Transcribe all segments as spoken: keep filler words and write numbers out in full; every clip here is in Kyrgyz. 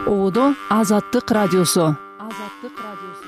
Оодо Азаттык радиосу. Азаттык радиосу.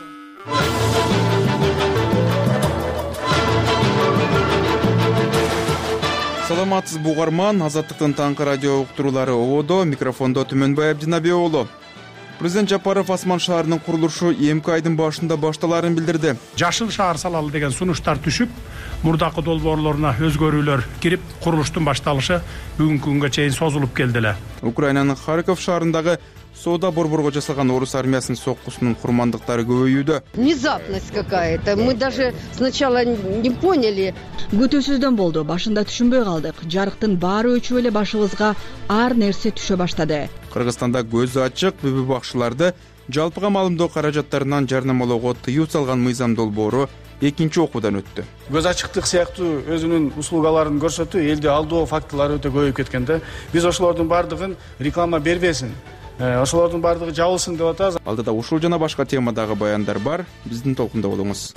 Саламатсыз бугарман, Азаттыктын таңкы радио уктуруулары Оодо, микрофондо Түмөнбай Абдинабек уулу. Президент Жапаров Асман шаарынын курулушу эмки айдын башында башталарын билдирди. Жашыл шаар салалы деген сунуштар түшүп, мурдакы долбоорлоруна өзгөрүүлөр кирип, курулуштун башталышы бүгүнкү күнгө чейин созулуп келди эле. Украинанын Харьков шаарындагы соода борборго жасалган орус армиясынын соккусунун курмандыктары көбөйүүдө. Внезапность какая-то. Мы даже сначала не поняли. Күтүүсүздөн болду. Башында түшүнбөй калдык. Жарыктын баары өчүп эле башыбызга ар нерсе түшө баштады. Кыргызстанда көзү ачык бүбү бакчыларды жалпыга маалымдоо каражаттарынан жарнамалоого тыюу салган мыйзам долбоору экинчи окуудан өттү. Көз ачыктык сыяктуу өзүнүн услугаларын көрсөтүү элди алдоо фактылары өтө көбөйүп кеткен да. Биз ошолордун баардыгын реклама бербесин, ошолордун баардыгы жабылсын деп атабыз. Алдыда ушул жана башка темадагы баяндар бар. Биздин толкунда болуңуз.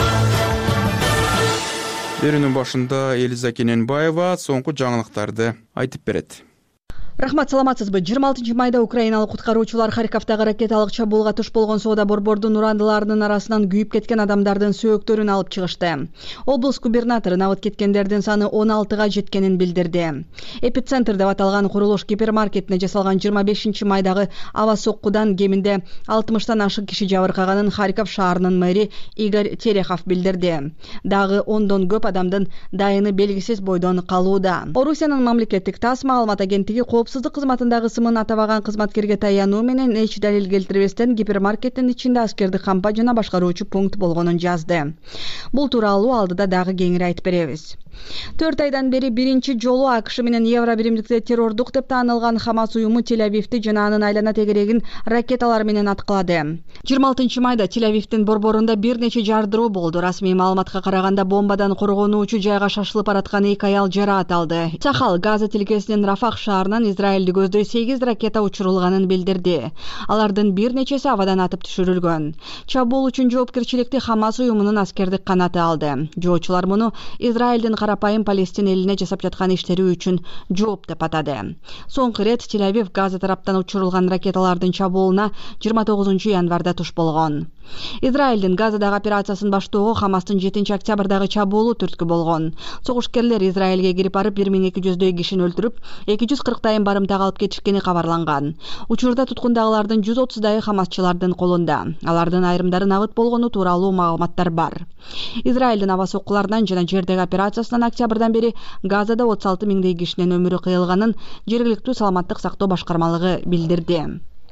Берүүнүн башында Элиза Кененбаева соңку жаңылыктарды айтып берет. Рахмат, саламатсызбы? жыйырма алтынчы майда украиналык куткаруучулар Харьковдагы ракеталык чабуулга туш болгон соода борбордун урандыларынын арасынан күйүп кеткен адамдардын сөөктөрүн алып чыгышты. Облус губернатору набыт кеткендердин саны он алтыга жеткенин билдирди. Эпицентр деп аталган курулуш гипермаркетине жасалган жыйырма бешинчи майдагы аба соккудан кеминде алтымыштан ашык киши жабыркаганын Харьков шаарынын мэри Игорь Терехов билдирди. Дагы ондон көп адамдын дайыны белгисиз бойдон калууда. Орусиянын мамлекеттик тасс маалымат агенттиги Коопсуздук кызматындагы сымын атабаган кызматкерге таянуу менен эч далил келтирбестен гипермаркеттин ичинде аскердик кампа жана башкаруучу пункт болгонун жазды. Бул тууралуу алдыда дагы кеңири айтып беребиз. төрт айдан бери биринчи жолу АКШ менен Евро биримдикте террордук деп таанылган Хамас уюму Тель-Авивди жана анын айлана тегерегин ракеталар менен аткылады. жыйырма алтынчы майда Тель-Авивдин борборунда бир нече жардыруу болду. Расмий маалыматка караганда бомбадан коргонуучу жайга шашылып бараткан эки аял жараат алды. Сахал Газа тилкесинин Рафах шаарынан Израилди көздөй сегиз ракета учурулганын билдирди. Алардын бир нечеси абадан атып түшүрүлгөн. Чабуул үчүн жоопкерчиликти Хамас уюмунун аскердик канаты алды. Жоочулар муну Израилдин карапайым Палестин элине жасап жаткан иштери үчүн жооп деп атады. Соңку ирет Тель-Авив Газа тараптан учурулган ракеталардын чабуулуна жыйырма тогузунчу январда туш болгон. Израилдин Газадагы операциясын баштоого Хамастын жетинчи октябрдагы чабуулу түрткү болгон. Согушкерлер Израилге кирип барып бир миң эки жүздөй кишини өлтүрүп, эки жүз кырктайын барымтага алып кетишкени кабарланган. Учурда туткундагылардын жүз отуздайы хамасчылардын колунда. Алардын айрымдары набыт болгону тууралуу маалыматтар бар. Израилдин аба соккуларынан жана жердеги операциясынан октябрдан бери Газада отуз алты миңдей кишинин өмүрү кыйылганын жергиликтүү саламаттык сактоо башкармалыгы билдирди.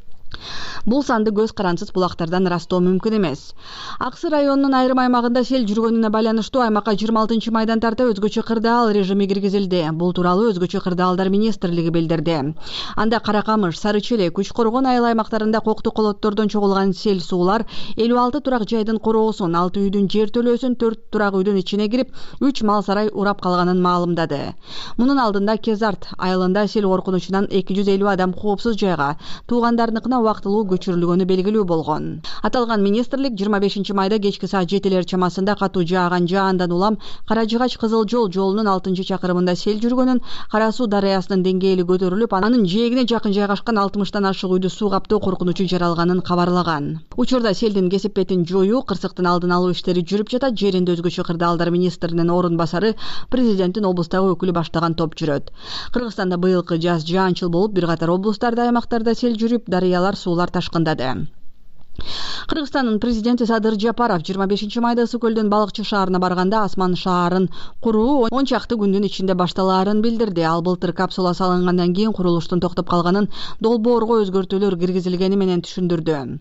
Бул санды көз карансыз булактардан ырастоо мүмкүн эмес. Аксы районунун айрым аймагында сел жүргөнүнө байланыштуу аймакка жыйырма алтынчы майдан тарта өзгөчө кырдаал режими киргизилди. Бул тууралуу өзгөчө кырдаалдар министрлиги билдирди. Анда Каракамыш, Сары Челек, Күч Коргон айыл аймактарында кокту колоттордон чогулган сел суулар элүү алты турак жайдын короосун, алты үйдүн жер төлөөсүн, төрт турак үйдүн ичине кирип, үч мал сарай урап калганын маалымдады. Мунун алдында Кезарт айылында сел коркунучунан эки жүз элүү адам коопсуз жайга, туугандарыныкына убактылуу көчүрүлгөнү белгилүү болгон. Аталган министрлик жыйырма бешинчи майда кечки саат жетилер чамасында катуу жааган жаандан улам Кара Жыгач Кызыл жол жолунун алтынчы чакырымында сел жүргөнүн, Кара Суу дарыясынын деңгээли көтөрүлүп, анын жээгине жакын жайгашкан алтымыштан ашык үйдү суу каптоо коркунучу жаралганын кабарлаган. Учурда селдин кесип бетин жоюу, кырсыктын алдын алуу иштери жүрүп жатат. Жеринде өзгөчө кырдаалдар министринин орун басары, президенттин облустагы өкүлү баштаган топ жүрөт. Кыргызстанда быйылкы жаз жаанчыл болуп, бир катар облустарда, аймактарда сел жүрүп, дарыялар суулар ташкындады. Кыргызстандын президенти Садыр Жапаров жыйырма бешинчи майда Ысык көлдүн Балыкчы шаарына барганда Асман шаарын куруу он чакты күндүн ичинде башталаарын билдирди. Ал былтыр капсула салынгандан кийин курулуштун токтоп калганын, долбоорго өзгөртүүлөр киргизилгени менен түшүндүрдү.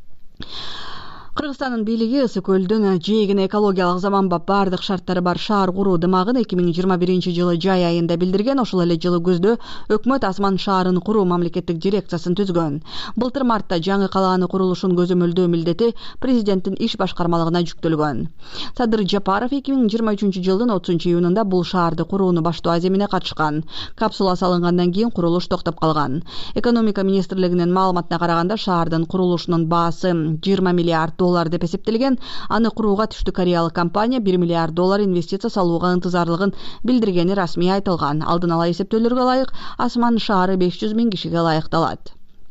Кыргызстандын бийлиги Ысык көлдүн жээгине экологиялык заманбап бардык шарттары бар шаар куруу дымагын эки миң жыйырма биринчи жылы жай айында билдирген. Ошол эле жылы күздө өкмөт Асман шаарын куруу мамлекеттик дирекциясын түзгөн. Былтыр мартта жаңы калааны курулушун көзөмөлдөө милдети президенттин иш башкармалыгына жүктөлгөн. Садыр Жапаров эки миң жыйырма үчүнчү жылдын отузунчу июнунда бул шаарды курууну баштоо аземине катышкан. Капсула салынгандан кийин курулуш токтоп калган. Экономика министрлигинин маалыматына караганда шаардын курулушунун баасы жыйырма миллиард доллар деп эсептелген. Аны курууга түштүк кореялык компания бир миллиард доллар инвестиция салууга ынтызарлыгын билдиргени расмий айтылган. Алдын ала эсептөөлөргө ылайык Асман шаары беш жүз миң кишиге ылайыкталат.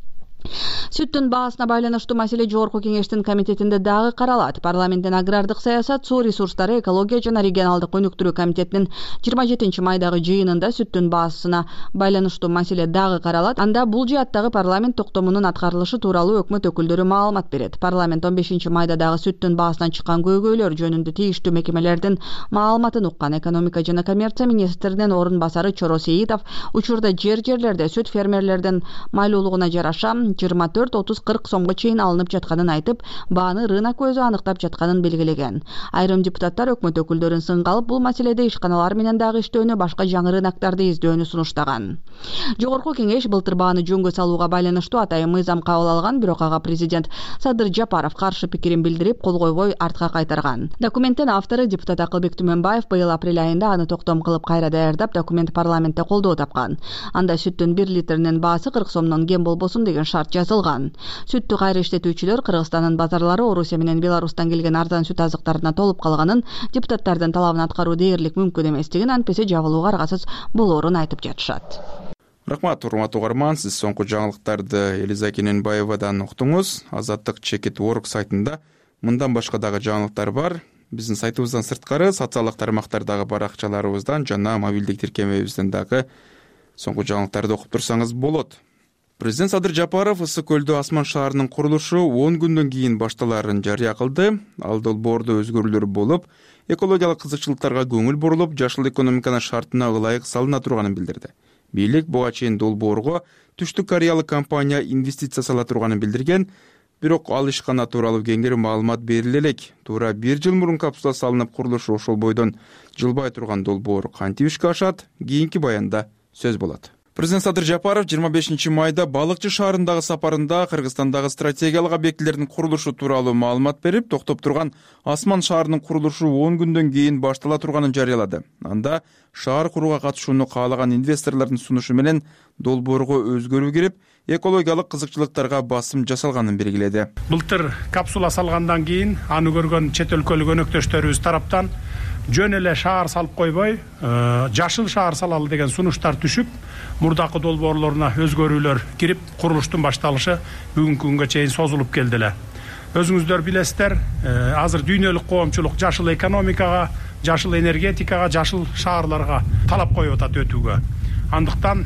Сүттүн баасына байланыштуу маселе Жогорку кеңештин комитетинде дагы каралат. Парламенттин агрардык саясат, суу ресурстары, экология жана регионалдык өнүктүрүү комитетинин жыйырма жетинчи майдагы жыйынында сүттүн баасына байланыштуу маселе дагы каралат. Анда бул жааттагы парламент токтомунун аткарылышы тууралуу өкмөт өкүлдөрү маалымат берет. Парламент он бешинчи майда дагы сүттүн баасынан чыккан көйгөйлөр жөнүндө тийиштүү мекемелердин маалыматын уккан. Экономика жана коммерция министринин орун басары Чоро Сейитов учурда жер жерлерде сүт фермерлердин майлуулугуна жараша жыйырма төрт отуз кырк сомго чейин алынып жатканын айтып, бааны рынок өзү аныктап жатканын белгилеген. Айрым депутаттар өкмөт өкүлдөрүн сынга алып, бул маселеде ишканалар менен дагы иштөөнү, башка жаңы рыноктарды издөөнү сунуштаган. Жогорку кеңеш былтыр бааны жөнгө салууга байланыштуу атайын мыйзам кабыл алган, бирок ага президент Садыр Жапаров каршы пикирин билдирип, кол койбой артка кайтарган. Документтин автору депутат Акылбек Түмөнбаев быйыл апрель айында аны токтом кылып кайра даярдап, документ парламентте колдоо тапкан. Анда сүттүн бир литринин баасы кырк сомдон кем болбосун деген шарт жазылган. Сүттү кайра иштетүүчүлөр Кыргызстандын базарлары Орусия менен Беларустан келген арзан сүт азыктарына толуп калганын, депутаттардын талабын аткаруу дээрлик мүмкүн эместигин, антпесе жабылууга аргасыз болоорун айтып жатышат. Рахмат, урматтуу угарман, сиз соңку жаңылыктарды Элиза Кененбаевадан уктуңуз. Азаттык чекит орг сайтында мындан башка дагы жаңылыктар бар. Биздин сайтыбыздан сырткары социалдык тармактардагы баракчаларыбыздан жана мобилдик тиркемебизден дагы соңку жаңылыктарды окуп турсаңыз болот. Президент Садыр Жапаров Ысык көлдө Асман шаарынын курулушу он күндөн кийин башталарын жарыя кылды. Ал долбоордо өзгөрүүлөр болуп, экологиялык кызыкчылыктарга көңүл бурулуп, жашыл экономиканын шартына ылайык салына турганын билдирди. Бийлик буга чейин долбоорго Түштүк Кореялык компания инвестиция сала турганын билдирген, бирок ал ишкана тууралуу кеңири маалымат бериле элек. Туура бир жыл мурун капсула салынып, курулушу ошол бойдон жылбай турган долбоор кантип ишке ашат? Кийинки баянда сөз болот. Президент Садыр Жапаров жыйырма бешинчи майда Балыкчы шаарындагы сапарында Кыргызстандагы стратегиялык объектилердин курулушу тууралуу маалымат берип, токтоп турган Асман шаарынын курулушу он күндөн кийин баштала турганын жарыялады. Анда шаар курууга катышууну каалаган инвесторлордун сунушу менен долбоорго өзгөрүү кирип, экологиялык кызыкчылыктарга басым жасалганын белгиледи. Былтыр капсула салгандан кийин аны көргөн чет өлкөлүк өнөктөштөрүбүз тараптан жөн эле шаар салып койбой, жашыл шаар салалы деген сунуштар түшүп, мурдакы долбоорлоруна өзгөрүүлөр кирип, курулуштун башталышы бүгүнкү күнгө чейин созулуп келди эле. Өзүңүздөр билесиздер, азыр дүйнөлүк коомчулук жашыл экономикага, жашыл энергетикага, жашыл шаарларга талап коюп атат өтүүгө. Андыктан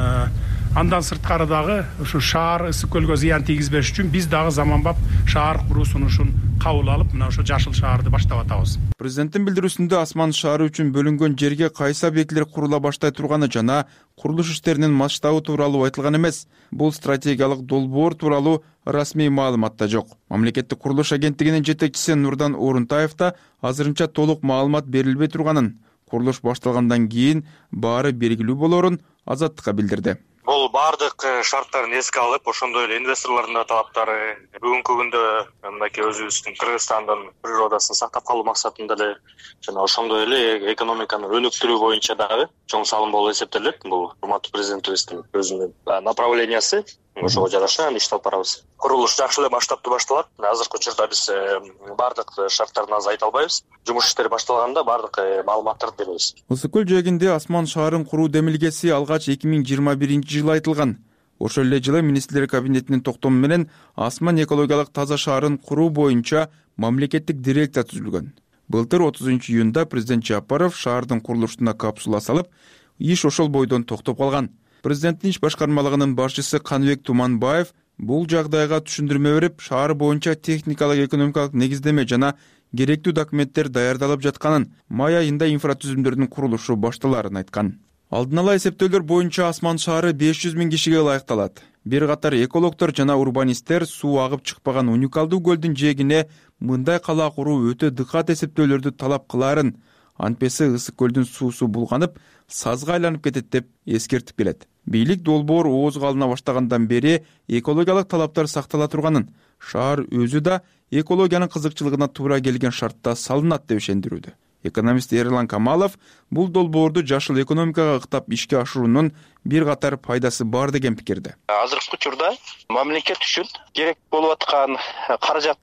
андан сырткары дагы ушу шаар ысык көлгө зыян тийгизбеш үчүн биз дагы заманбап шаар куруу сунушун кабыл алып, мына ошо жашыл шаарды баштап атабыз. Президенттин билдирүүсүндө Асман шаары үчүн бөлүнгөн жерге кайсы объектилер курула баштай турганы жана курулуш иштеринин масштабы тууралуу айтылган эмес. Бул стратегиялык долбоор тууралуу расмий маалымат да жок. Мамлекеттик курулуш агенттигинин жетекчиси Нурдан Орунтаев да азырынча толук маалымат берилбей турганын, курулуш башталгандан кийин баары белгилүү болоорун Азаттыкка билдирди. Бул бардык шарттарын эске алып, ошондой эле инвесторлордун да талаптары, бүгүнкү күндө мындай өзүбүздүн Кыргызстандын природасын сактап калуу максатында эле жана ошондой эле экономиканы өнүктүрүү боюнча дагы чоң салым болуп эсептелет. Бул урматтуу президентибиздин өзүнүн направлениясы. Ошого жараша ишти алып барабыз. Курулуш жакшы эле масштабтуу башталат. Азыркы учурда биз бардык шарттарын азыр айта албайбыз. Жумуш иштери башталганда бардык маалыматтарды беребиз. Ысык көл жээгинде Асман шаарын куруу демилгеси алгач эки миң жыйырма биринчи жылы айтылган. Ошол эле жылы министрлер кабинетинин токтому менен Асман экологиялык таза шаарын куруу боюнча мамлекеттик дирекция түзүлгөн. Былтыр отузунчу июнда президент Жапаров шаардын курулушуна капсула салып, иш ошол бойдон токтоп калган. Президенттин иш башкармалыгынын башчысы Каныбек Туманбаев бул жагдайга түшүндүрмө берип, шаар боюнча техникалык экономикалык негиздеме жана керектүү документтер даярдалып жатканын, май айында инфратүзүмдөрдүн курулушу башталарын айткан. Алдын ала эсептөөлөр боюнча Асман шаары беш жүз миң кишиге ылайыкталат. Бир катар экологдор жана урбанисттер суу агып чыкпаган уникалдуу көлдүн жээгине мындай кала куруу өтө дыкат эсептөөлөрдү талап кылаарын, антпесе ысык көлдүн суусу булганып, сазга айланып кетет деп эскертип келет. Бийлик долбоор оозго алына баштагандан бери экологиялык талаптар сактала турганын, шаар өзү да экологиянын кызыкчылыгына туура келген шартта салынат деп ишендирүүдө. Экономист Эрлан Камалов бул долбоорду жашыл экономикага ыктап ишке ашыруунун бир катар пайдасы бар деген пикирде. Азыркы учурда мамлекет үчүн керек болуп аткан каражат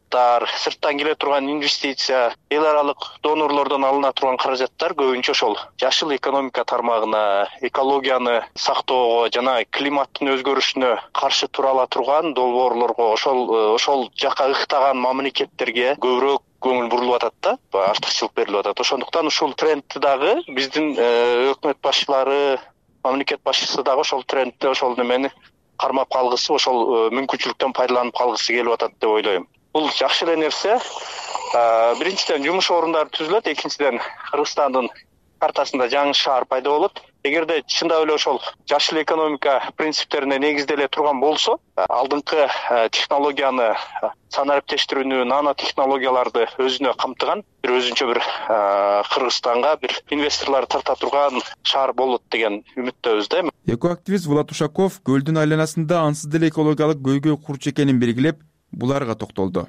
каражаттар, сырттан келе турган инвестиция, эл аралык донорлордон алына турган каражаттар көбүнчө ошол жашыл экономика тармагына, экологияны сактоого жана климаттын өзгөрүшүнө каршы тура ала турган долбоорлорго, ошол ошол жака ыктаган мамлекеттерге көбүрөөк көңүл бурулуп атат да, артыкчылык берилип атат. Ошондуктан ушул трендти дагы биздин өкмөт башчылары, мамлекет башчысы дагы ошол трендти, ошол немени кармап калгысы, ошол мүмкүнчүлүктөн пайдаланып калгысы келип атат деп ойлойм. Бул жакшы эле нерсе. Биринчиден жумуш орундары түзүлөт, экинчиден Кыргызстандын картасында жаңы шаар пайда болот. Эгерде чындап эле ошол жашыл экономика принциптерине негизделе турган болсо, алдыңкы технологияны, санариптештирүүнү, нано технологияларды өзүнө камтыган бир өзүнчө бир Кыргызстанга бир инвесторлор тарта турган шаар болот деген үмүттөбүз да. Экоактивист Влад Ушаков көлдүн айланасында ансыз деле экологиялык көйгөй курч экенин белгилеп, буларга токтолду.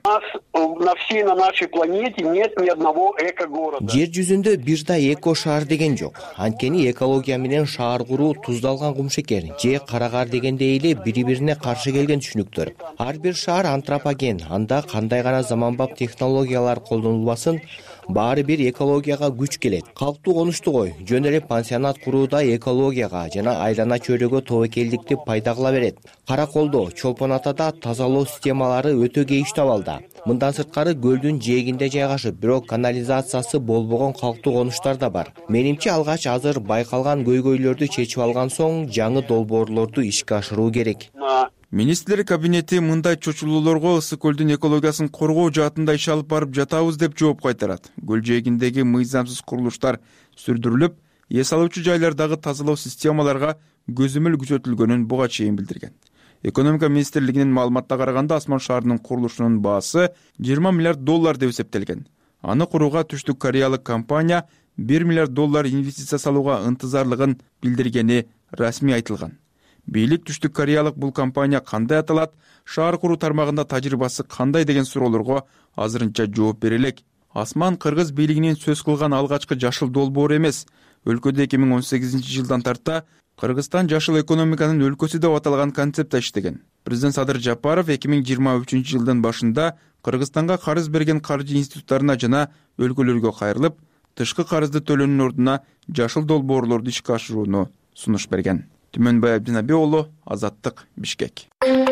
На всей на нашей планете нет ни одного эко-города. Жер жүзүндө бир да эко шаар деген жок. Анткени экология менен шаар куруу туздалган кумшекер же карагар дегендей эле бири-бирине каршы келген түшүнүктөр. Ар бир шаар антропоген, анда кандай гана заманбап технологиялар колдонулбасын, баары бир экологияга күч келет. Калктуу конушту жөн эле пансионат курууда экологияга жана айлана чөйрөгө тобокелдикти пайда кыла берет. Караколдо, Чолпон Атада тазалоо системалары өтө кейиштүү абалда. Мындан сырткары көлдүн жээгинде жайгашып, бирок канализациясы болбогон калктуу конуштар да бар. Менимче алгач азыр байкалган көйгөйлөрдү чечип алган соң жаңы долбоорлорду ишке ашыруу керек. Министрлер кабинети мындай чочулуулорго ысык көлдүн экологиясын коргоо жаатында иш алып барып жатабыз деп жооп кайтарат. Көл жээгиндеги мыйзамсыз курулуштар сүрдүрүлүп, эс алуучу жайлардагы тазалоо системаларга көзөмөл күчөтүлгөнүн буга чейин билдирген. Экономика министрлигинин маалыматына караганда Асман шаарынын курулушунун баасы жыйырма миллиард доллар деп эсептелген. Аны курууга Түштүк Кореялык компания бир миллиард доллар инвестиция салууга ынтызарлыгын билдиргени расмий айтылган. Бийлик Түштүк Кореялык бул компания кандай аталат, шаар куруу тармагында тажрыйбасы кандай деген суроолорго азырынча жооп бере элек. Асман кыргыз бийлигинин сөз кылган алгачкы жашыл долбоор эмес. Өлкөдө эки миң он сегизинчи жылдан тарта Кыргызстан жашыл экономиканын өлкөсү деп аталган концепт иштеген. Президент Садыр Жапаров эки миң жыйырма үчүнчү жылдын башында Кыргызстанга карыз берген каржы институттарына жана өлкөлөргө кайрылып, тышкы карызды төлөөнүн ордуна жашыл долбоорлорду ишке ашырууну сунуш берген. Түмөнбай Абдинаби уулу, Азаттык, Бишкек.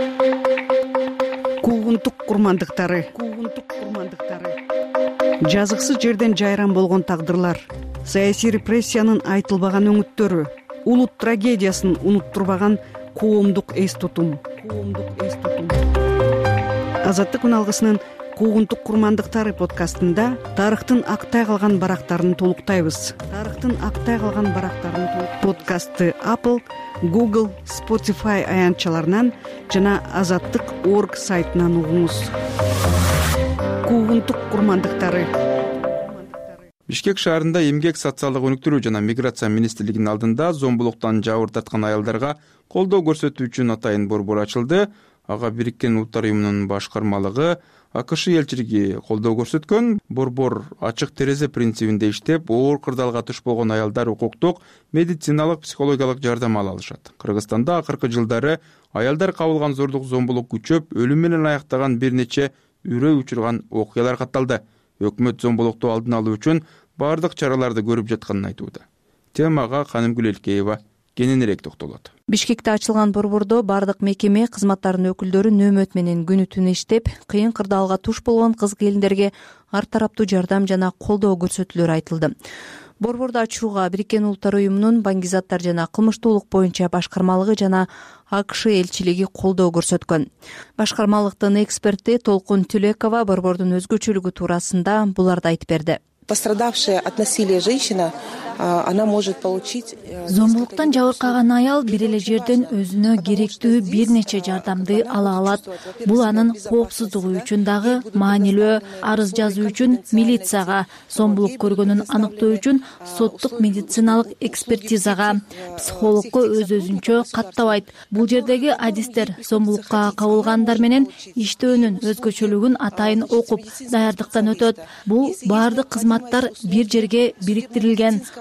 Куугунтук курмандыктары. Куугунтук курмандыктары. Жазыксыз жерден жайран болгон тагдырлар, саясий репрессиянын айтылбаган өңүттөрү, улут трагедиясын унуттурбаган коомдук эс тутум. Коомдук эс тутум. Азаттык үналгысынын Куугунтук курмандыктары подкастында тарыхтын актай калган барактарын толуктайбыз. Тарыхтын актай калган барактарын толук подкастты Apple, Google, Spotify аянтчаларынан жана азаттык точка орг сайтынан угуңуз. Куугунтук курмандыктары. Бишкек шаарында эмгек, социалдык өнүктүрүү жана миграция министрлигинин алдында зомбулуктан жабыр тарткан аялдарга колдоо көрсөтүү үчүн атайын борбор ачылды. Ага Бириккен Улуттар уюмунун башкармалыгы АКШ элчилиги колдоо көрсөткөн. Борбор ачык терезе принцибинде иштеп, оор кырдаалга туш болгон аялдар укуктук, медициналык, психологиялык жардам ала алышат. Кыргызстанда акыркы жылдары аялдар кабылган зордук, зомбулук күчөп, өлүм менен аяктаган бир нече үрөй учурган окуялар катталды. Өкмөт зомбулукту алдын алуу үчүн бардык чараларды көрүп жатканын айтууда. Темага Канымгүл Элкеева кененирээк токтолот. Бишкекте ачылган борбордо бардык мекеме кызматтарынын өкүлдөрү нөөмөт менен күнү түнү иштеп, кыйын кырдаалга туш болгон кыз келиндерге ар тараптуу жардам жана колдоо көрсөтүүлөр айтылды. Борборду ачууга Бириккен Улуттар уюмунун баңгизаттар жана кылмыштуулук боюнча башкармалыгы жана АКШ элчилиги колдоо көрсөткөн. Башкармалыктын эксперти Толкун Түлекова борбордун өзгөчөлүгү туурасында буларды айтып берди. Пострадавшая от насилия женщина, она может получить... Зомбулуктан жабыркаган аял бир эле жерден өзүнө керектүү бир нече жардамды ала алат. Бул анын коопсуздугу үчүн дагы маанилүү. Арыз жазуу үчүн милицияга, зомбулук көргөнүн аныктоо үчүн соттук медициналык экспертизага, психологко өз-өзүнчө каттабайт. Бул жердеги адистер зомбулукка кабылгандар менен иштөөнүн өзгөчөлүгүн атайын окуп, даярдыктан өтөт. Бул баардык кызматтар бир жерге бириктирилген.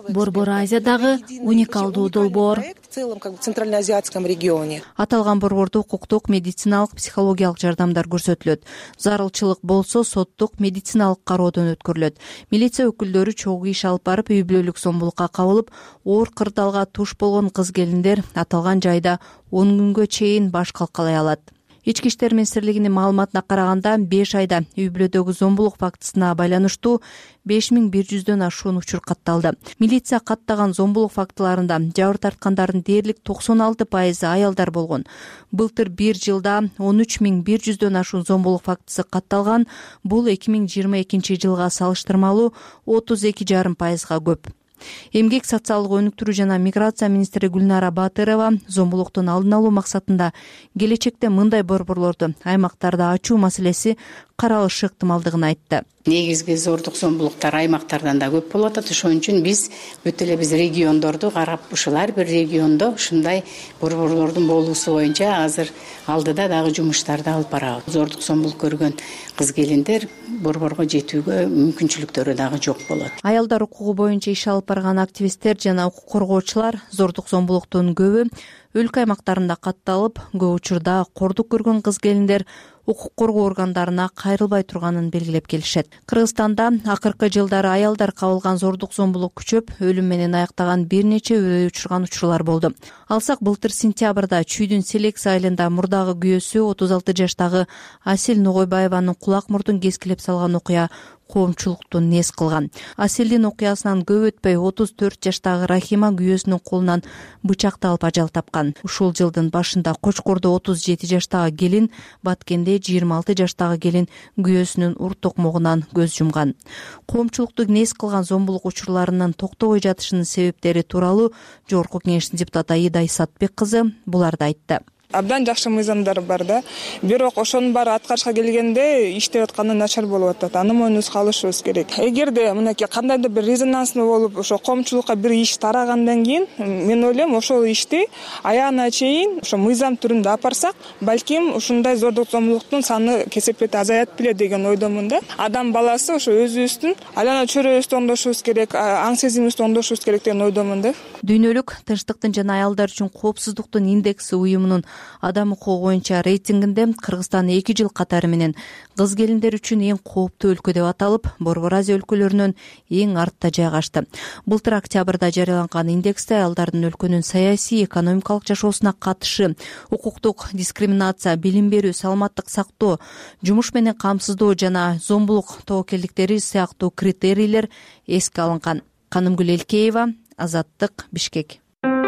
Борбор Азиядагы уникалдуу долбоор. В целом, как бы в Центральноазиатском регионе. Аталган борбордо укуктук, медициналык, психологиялык жардамдар көрсөтүлөт. Зарылчылык болсо соттук, медициналык кароодон өткөрүлөт. Милиция өкүлдөрү чогуу иш алып барып, үй бүлөлүк зомбулукка кабылып, оор кырдаалга туш болгон кыз келиндер аталган жайда он күнгө чейин баш калкалай алат. Ички иштер министрлигинин маалыматына караганда, беш айда үй бүлөдөгү зомбулук фактысына байланыштуу беш миң бир жүздөн ашуун учур катталды. Милиция каттаган зомбулук фактыларында жабыр тарткандардын дээрлик токсон алты пайызы аялдар болгон. Былтыр бир жылда он үч миң бир жүздөн ашуун зомбулук фактысы катталган. Бул эки миң жыйырма экинчи жылга салыштырмалуу отуз эки жарым пайызга көп. Эмгек, социалдык өнүктүрүү жана миграция министри Гүлнара Батырова зомбулуктун алдын алуу максатында келечекте мындай борборлорду аймактарда ачуу маселеси каралышы ыктымалдыгын айтты. Негизги зордук зомбулуктар аймактардан да көп болуп атат. Ошон үчүн биз бүт эле биз региондорду карап, ушул ар бир региондо ушундай борборлордун болуусу боюнча азыр алдыда дагы жумуштарды алып барабыз. Зордук зомбулук көргөн кыз келиндер борборго жетүүгө мүмкүнчүлүктөрү дагы жок болот. Аялдар укугу боюнча иш алып барган активисттер жана укук коргоочулар зордук зомбулуктун көбү өлкө аймактарында катталып, көп учурда кордук көргөн кыз келиндер укук коргоо органдарына кайрылбай турганын белгилеп келишет. Кыргызстанда акыркы жылдары аялдар кабылган зордук зомбулук күчөп, өлүм менен аяктаган бир нече өрөө учурган учурлар болду. Алсак, былтыр сентябрда Чүйдүн Селекс айылында мурдагы күйөөсү отуз алты жаштагы Асель Ногойбаеванын кулак мурдун кескилеп салган окуя коомчулукту нес кылган. Аселдин окуясынан көп өтпөй отуз төрт жаштагы Рахима күйөөсүнүн колунан бычакты алып ажал тапкан. Ушул жылдын башында Кочкордо отуз жети жаштагы келин, Баткенде жыйырма алты жаштагы келин күйөөсүнүн ур токмогунан көз жумган. Коомчулукту нес кылган зомбулук учурларынын токтобой жатышынын себептери тууралуу Жогорку Кеңештин депутаты Аида Исатбек кызы буларды айтты. Абдан жакшы мыйзамдар бар да. Бирок ошонун баары аткарышка келгенде иштеп атканы начар болуп атат. Аны мойнубузга алышыбыз керек. Эгерде мынакей кандайдыр бир резонанстуу болуп, ошо коомчулукка бир иш тарагандан кийин, мен ойлойм, ошол ишти аягына чейин ошо мыйзам түрүндө апарсак, балким ушундай зордук зомбулуктун саны кесепети азаят беле деген ойдомун да. Адам баласы ошо өзүбүздүн айлана чөйрөбүздү оңдошубуз керек, аң сезимибизди оңдошубуз керек деген ойдомун да. Дүйнөлүк тынчтыктын жана аялдар үчүн коопсуздуктун индекси уюмунун адам укугу боюнча рейтингинде Кыргызстан эки жыл катары менен кыз келиндер үчүн эң кооптуу өлкө деп аталып, Борбор Азия өлкөлөрүнөн эң артта жайгашты. Былтыр октябрда жарыяланган индексте аялдардын өлкөнүн саясий, экономикалык жашоосуна катышы, укуктук дискриминация, билим берүү, саламаттык сактоо, жумуш менен камсыздоо жана зомбулук тобокелдиктери сыяктуу критерийлер эске алынган. Канымгүл Элкеева, Азаттык, Бишкек.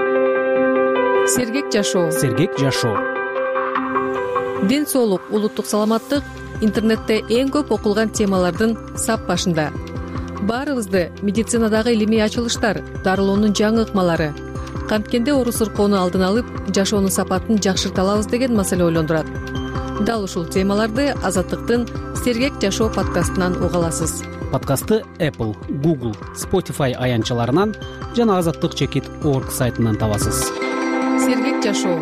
Сергек жашоо. Сергек жашоо. Ден соолук, улуттук саламаттык интернетте эң көп окулган темалардын сап башында. Баарыбызды медицинадагы илимий ачылыштар, дарылоонун жаңы ыкмалары канткенде оору сыркоону алдын алып, жашоонун сапатын жакшырта алабыз деген маселе ойлондурат. Дал ушул темаларды Азаттыктын Сергек жашоо подкастынан уга аласыз. Подкастты Apple, Google, Spotify аянтчаларынан жана азаттык чекит точка орг сайтынан табасыз. Сергек жашоо.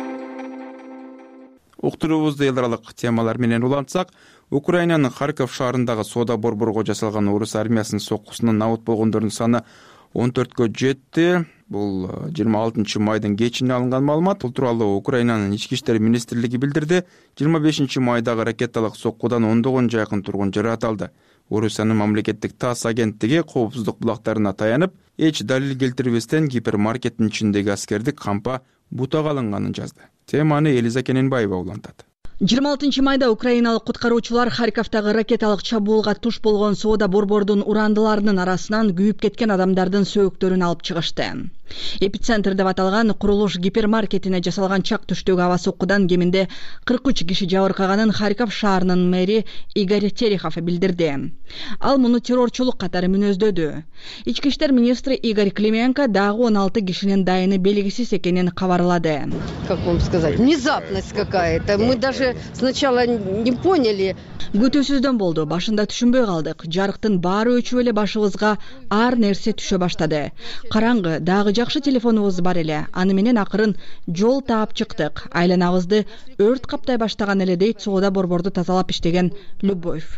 Уктуруубузду эл аралык темалар менен улантсак, Украинанын Харьков шаарындагы соода борборго жасалган орус армиясынын соккусунан абут болгондордун саны он төрткө жетти. Бул жыйырма алтынчы майдын кечинде алынган маалымат. Бул тууралуу Украинанын ички иштер министрлиги билдирди. жыйырма бешинчи майдагы ракеталык соккудан ондогонго жакын тургун жаратылды. Орусиянын мамлекеттик ТАСС агенттиги коопсуздук булактарына таянып, эч далил келтирбестен гипермаркеттин ичиндеги аскердик кампа бутага алынганын жазды. Теманы Элиза Кененбаева улантат. жыйырма алтынчы майда украиналык куткаруучулар Харьковтагы ракеталык чабуулга туш болгон соода борбордун урандыларынын арасынан күйүп кеткен адамдардын сөөктөрүн алып чыгышты. Эпицентр деп аталган курулуш гипермаркетине жасалган чак түштөгү аба соккудан кеминде кырк үч киши жабыркаганын Харьков шаарынын мэри Игорь Терехов билдирди. Ал муну террорчулук катары мүнөздөдү. Ички иштер министри Игорь Клименко дагы он алты кишинин дайыны белгисиз экенин кабарлады. Как вам сказать, внезапность какая-то. Мы даже сначала не поняли. Күтүүсүздөн болду, башында түшүнбөй калдык. Жарыктын баары өчүп эле башыбызга ар нерсе түшө баштады. Караңгы, дагы жакшы телефонубуз бар эле. Аны менен акырын жол таап чыктык. Айланабызды өрт каптай баштаган эле дейт соода борборду тазалап иштеген Любовь.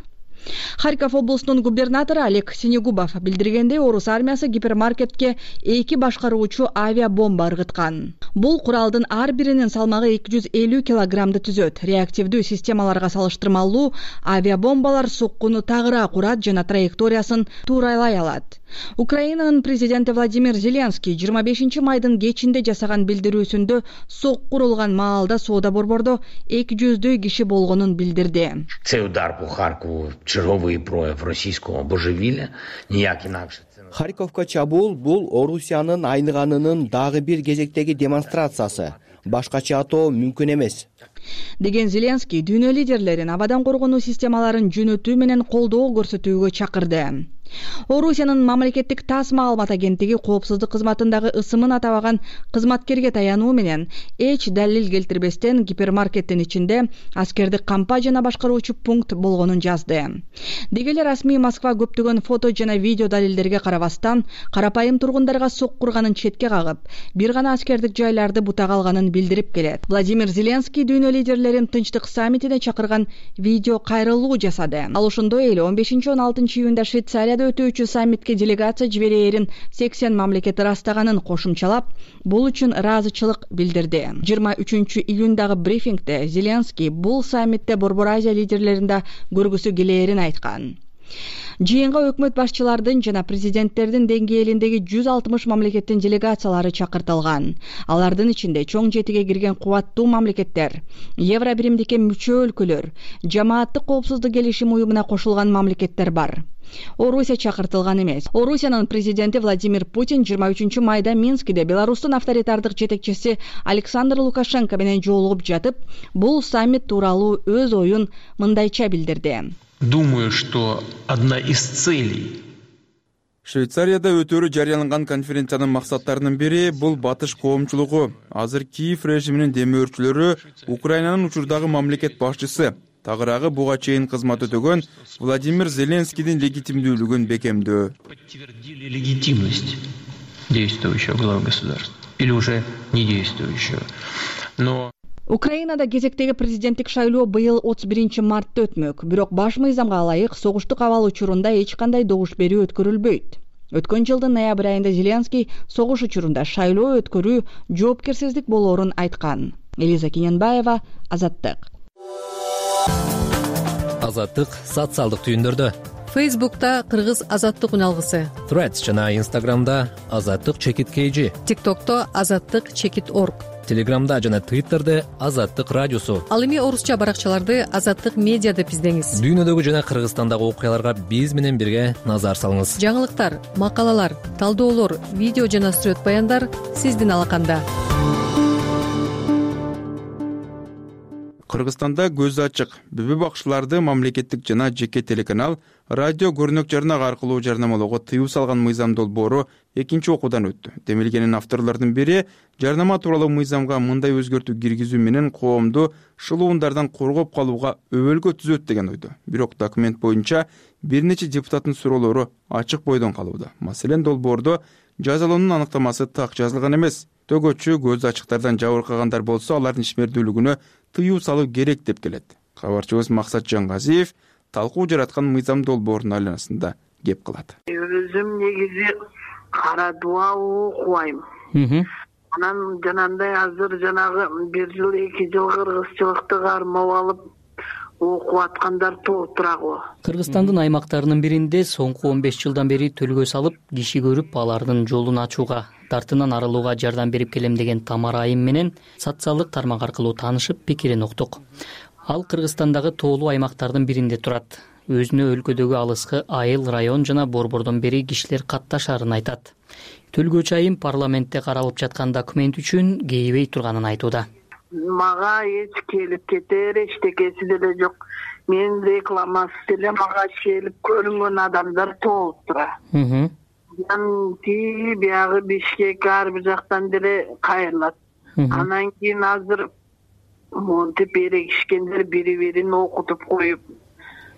Харьков облусунун губернатору Олег Синегубов билдиргендей, орус армиясы гипермаркетке эки башкаруучу авиабомба ыргыткан. Бул куралдын ар биринин салмагы эки жүз элүү килограммды түзөт. Реактивдүү системаларга салыштырмалуу авиабомбалар соккуну тагыраак урат жана траекториясын туурайлай алат. Украинанын президенти Владимир Зеленский жыйырма бешинчи майдын кечинде жасаган билдирүүсүндө сокку урулган маалда соода борбордо эки жүздөй киши болгонун билдирди. Цей удар по Харкову черговий прояв російського божевілля, ніяк інакше. Харьковка чабуул бул Орусиянын айныганынын дагы бир кезектеги демонстрациясы. Башкача атоо мүмкүн эмес деген Зеленский дүйнө лидерлерин абадан коргонуу системаларын жөнөтүү менен колдоо көрсөтүүгө чакырды. Орусиянын мамлекеттик ТАСС маалымат агенттиги коопсуздук кызматындагы ысымын атабаган кызматкерге таянуу менен эч далил келтирбестен гипермаркеттин ичинде аскердик кампа жана башкаруучу пункт болгонун жазды. Деги эле расмий Москва көптөгөн фото жана видео далилдерге карабастан карапайым тургундарга сокку урганын четке кагып, бир гана аскердик жайларды бутага алганын билдирип келет. Владимир Зеленский дүйнө лидерлерин тынчтык саммитине чакырган видео кайрылуу жасады. Ал ошондой эле он бешинчи он алтынчы июнда Швейцария өтүүчү саммитке делегация жиберээрин сексен мамлекет ырастаганын кошумчалап, бул үчүн ыраазычылык билдирди. жыйырма үчүнчү июндагы брифингде Зеленский бул саммитте Борбор Азия лидерлерин да көргүсү келээрин айткан. Жыйынга өкмөт башчылардын жана президенттердин деңгээлиндеги жүз алтымыш мамлекеттин делегациялары чакыртылган. Алардын ичинде чоң жетиге кирген кубаттуу мамлекеттер, Евро биримдикке мүчө өлкөлөр, жамааттык коопсуздук келишим уюмуна кошулган мамлекеттер бар. Орусия чакыртылган эмес. Орусиянын президенти Владимир Путин жыйырма үчүнчү майда Минскиде Беларустун авторитардык жетекчиси Александр Лукашенко менен жолугуп жатып, бул саммит тууралуу өз оюн мындайча билдирди. Думаю, что одна из целей Швейцарияда өтөрү жарыяланган конференциянын максаттарынын бири бул батыш коомчулугу. Азыр Киев режиминин демөөрчүлөрү Украинанын учурдагы мамлекет башчысы, тагыраагы буга чейин кызмат өтөгөн Владимир Зеленскийдин легитимдүүлүгүн бекемдөө. Подтвердили легитимность действующего главы государства или уже не действующего. Но Украинада кезектеги президенттик шайлоо быйыл отуз биринчи мартта өтмөк. Бирок баш мыйзамга ылайык согуштук абал учурунда эч кандай добуш берүү өткөрүлбөйт. Өткөн жылдын ноябрь айында Зеленский согуш учурунда шайлоо өткөрүү жоопкерсиздик болоорун айткан. Элиза Кененбаева, Азаттык. Азаттык социалдык түйүндөрдө. Фейсбукта Кыргыз Азаттык уналгысы. Threads жана Инстаграмда Азаттык чекит kg. ТикТокто Азаттык чекит орг. Телеграмда жана Твиттерде Азаттык радиосу. Ал эми орусча баракчаларды Азаттык медиа деп издеңиз. Дүйнөдөгү жана Кыргызстандагы окуяларга биз менен бирге назар салыңыз. Жаңылыктар, макалалар, талдоолор, видео жана сүрөт баяндар сиздин алаканда. Кыргызстанда көзү ачык бүбү бакчыларды мамлекеттик жана жеке телеканал, радио көрүнөк жарнак аркылуу жарнамалоого тыюу салган мыйзам долбоору экинчи окуудан өттү. Демилгенин авторлордун бири жарнама тууралуу мыйзамга мындай өзгөртүү киргизүү менен коомду шылуундардан коргоп калууга өбөлгө түзөт деген ойдо. Бирок документ боюнча бир нече депутаттын суроолору ачык бойдон калууда. Маселен, долбоордо жазалоонун аныктамасы так жазылган эмес. Төгөчү көзү ачыктардан жабыркагандар болсо, алардын ишмердүүлүгүнө тыюу салуу керек деп келет. Кабарчыбыз Максат Жангазиев талкуу жараткан мыйзам долбоорунун айланасында кеп кылат. Өзүм негизи кара дуа окубайм. Анан жанагындай азыр жанагы бир жыл эки жыл кыргызчылыкты кармап алып окуп аткандар толтурагы. Кыргызстандын аймактарынын биринде соңку он беш жылдан бери төлгө салып, киши көрүп алардын жолун ачууга, тартынан арылууга жардам берип келем деген Тамара Айым менен социалдык тармак аркылуу таанышып пикирин уктук. Ал Кыргызстандагы тоолуу аймактардын биринде турат. Өзүнө өлкөдөгү алыскы Айыл район жана Борбордон бери кишилер катташарын айтат. Төлгөөчү Айым парламентте каралып жаткан документ үчүн кейибей турганын айтууда. Мага эч келип кетер эчтекеси деле жок. Мен рекламасы деле мага келип көрүнгөн адамдар толуп тура. Ти биягы Бишкек ар бир жактан деле кайрылат. Анан кийин азыр монтип эрегишкендер бири-бирин окутуп коюп,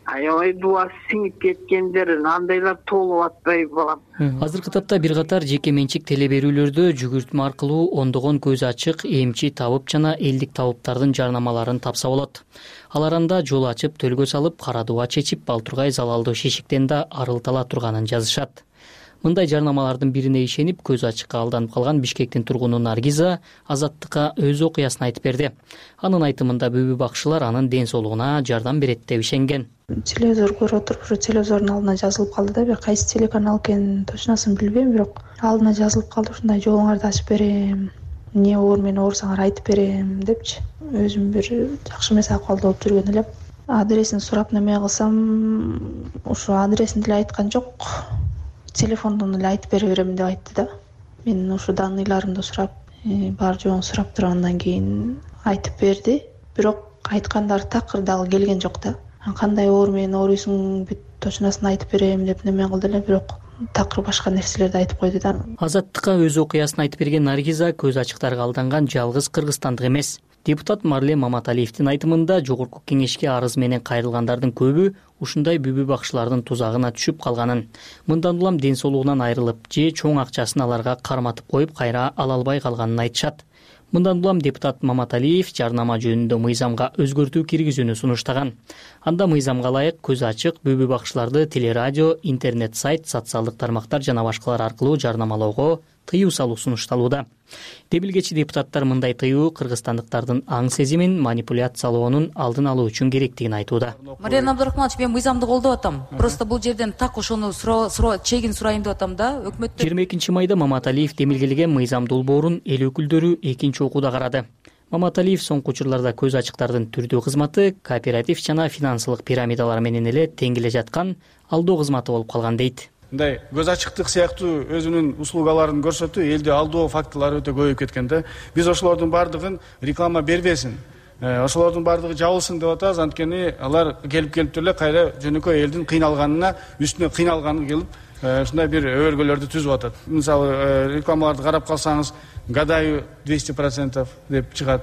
аябай дуасы сиңип кеткендер андайлар толуп атпайбы балам. Азыркы тапта бир катар жеке менчик теле берүүлөрдө жүгүртмө аркылуу ондогон көзү ачык эмчи табып жана элдик табыптардын жарнамаларын тапса болот. Алар анда жол ачып, төлгө салып, кара дуба чечип, балтургай залалдуу шишиктен да арылтала турганын жазышат. Мындай жарнамалардын бирине ишенип, көзү ачыкка алданып калган Бишкектин тургуну Наргиза Азаттыкка өз окуясын айтып берди. Анын айтымында бүбү бакчылар анын ден соолугуна жардам берет деп ишенген. Телевизор көрүп отуруп, ушу телевизордун алдына жазылып калды да, бир кайсы телеканал экенин точносын билбейм, бирок алдына жазылып калды, ушундай жолуңарды ачып берем, эмне оор мени оорусаңар айтып берем депчи. Өзүм бир жакшы эмес акыбалда болуп жүргөн элем. Адресин сурап неме кылсам, ушу адресин деле айткан жок. Телефондон эле айтып бере берем деп айтты да. Мен ушу данныйларымды сурап, бар жоогун сурап туруп андан кийин айтып берди. Бирок айткандары такыр дагы келген жок да. Кандай оор менен ооруйсуң, бүт точносын айтып берем деп неме кылды эле, бирок такыр башка нерселерди айтып койду да. Азаттыкка өз окуясын айтып берген Наргиза көз ачыктарга алданган жалгыз кыргызстандык эмес. Депутат Марлен Маматалиевдин айтымында жогорку кеңешке арыз менен кайрылгандардын көбү ушундай бүбү бакчылардын тузагына түшүп калганын, мындан улам ден соолугунан айрылып же чоң акчасын аларга карматып коюп кайра ала албай калганын айтышат. Мындан улам депутат Маматалиев жарнама жөнүндө мыйзамга өзгөртүү киргизүүнү сунуштаган. Анда мыйзамга ылайык көзү ачык бүбү бакчыларды телерадио, интернет сайт, социалдык тармактар жана башкалар аркылуу жарнамалоого тыюу салуу сунушталууда. Дебилгечи депутаттар мындай тыюу кыргызстандыктардын аң сезимин манипуляциялоонун алдын алуу үчүн керектигин айтууда. Мариан Абдурахманович, мен мыйзамды колдоп атам. Просто бул жерден так ошону чегин сурайын деп атам да, өкмөттөн. жыйырма экинчи майда Маматалиев демилгелеген мыйзам долбоорун эл өкүлдөрү экинчи окууда карады. Маматалиев соңку учурларда көз ачыктардын түрдүү кызматы кооператив жана финансылык пирамидалар менен эле тең келе жаткан алдоо кызматы болуп калган дейт. Мындай көз ачыктык сыяктуу өзүнүн услугаларын көрсөтүү элде алдоо фактылары өтө көбөйүп кеткен да. Биз ошолордун бардыгын реклама бербесин, ошолордун бардыгы жабылсын деп атабыз, анткени алар келип келип эле кайра жөнөкөй элдин кыйналганына, үстүнө кыйналганы келип, ушундай бир өбөлгөлөрдү түзүп атат. Мисалы, рекламаларды карап калсаңыз, гадаю двести процентов деп чыгат.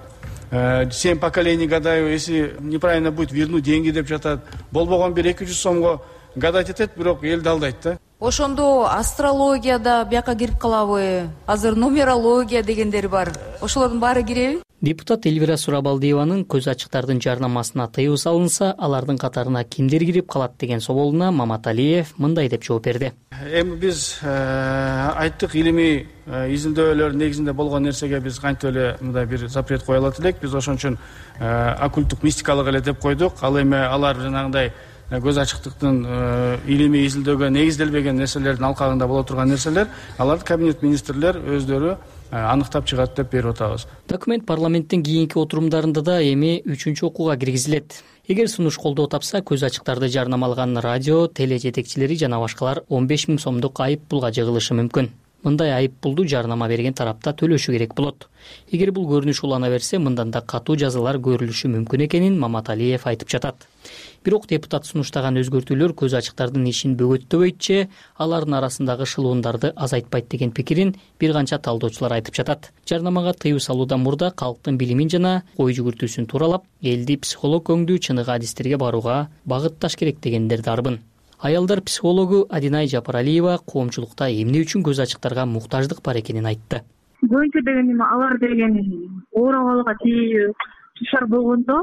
Семь поколений гадаю, если неправильно будет, верну деньги деп жатат. Болбогон бир эки жүз сомго гадать этет, бирок элди алдайт да. Ошондо астрологияда бияка кирип калабы, азыр нумерология дегендер бар. Ошолордун баары киреби? Депутат Эльвира Сурабалдиеванын көз ачыктардын жарнамасына тыюу салынса, алардын катарына кимдер кирип калат деген соолуна Маматалиев мындай деп жооп берди. Эми биз айттык, илимий изилдөөлөр негизинде болгон нерсеге биз кантип эле мындай бир запрет кое алат элек. Биз ошон үчүн оккулттук мистикалык эле деп койдук. Ал эми алар жанагындай көз ачыктыктын илимий изилдөөгө негизделбеген нерселердин алкагында боло турган нерселер, аларды кабинет министрлер өздөрү аныктап чыгат деп берип атабыз. Документ парламенттин кийинки отурумдарында да эми үчүнчү окууга киргизилет. Эгер сунуш колдоо тапса, көз ачыктарды жарнамалаган радио, теле жетекчилери жана башкалар он беш миң сомдук айып пулга жыгылышы мүмкүн. Мындай айып пулду жарнама берген тарапта төлөшү керек болот. Эгер бул көрүнүш улана берсе, мындан да катуу жазалар көрүлүшү мүмкүн экенин Маматалиев айтып жатат. Бирок депутат сунуштаган өзгөртүүлөр көз ачыктардын ишин бөгөттөбөйт же алардын арасындагы шылуундарды азайтпайт деген пикирин бир канча талдоочулар айтып жатат. Жарнамага тыюу салуудан мурда калктын билимин жана ой жүгүртүүсүн тууралап, элди психолог өңдүү чыныгы адистерге барууга багытташ керек дегендер дарбын. Аялдар психологу Адинай Жапаралиева коомчулукта эмне үчүн көз ачыктарга муктаждык бар экенин айтты. Көбүнчө деген эми алар деген оор абалга тийүү душар болгондо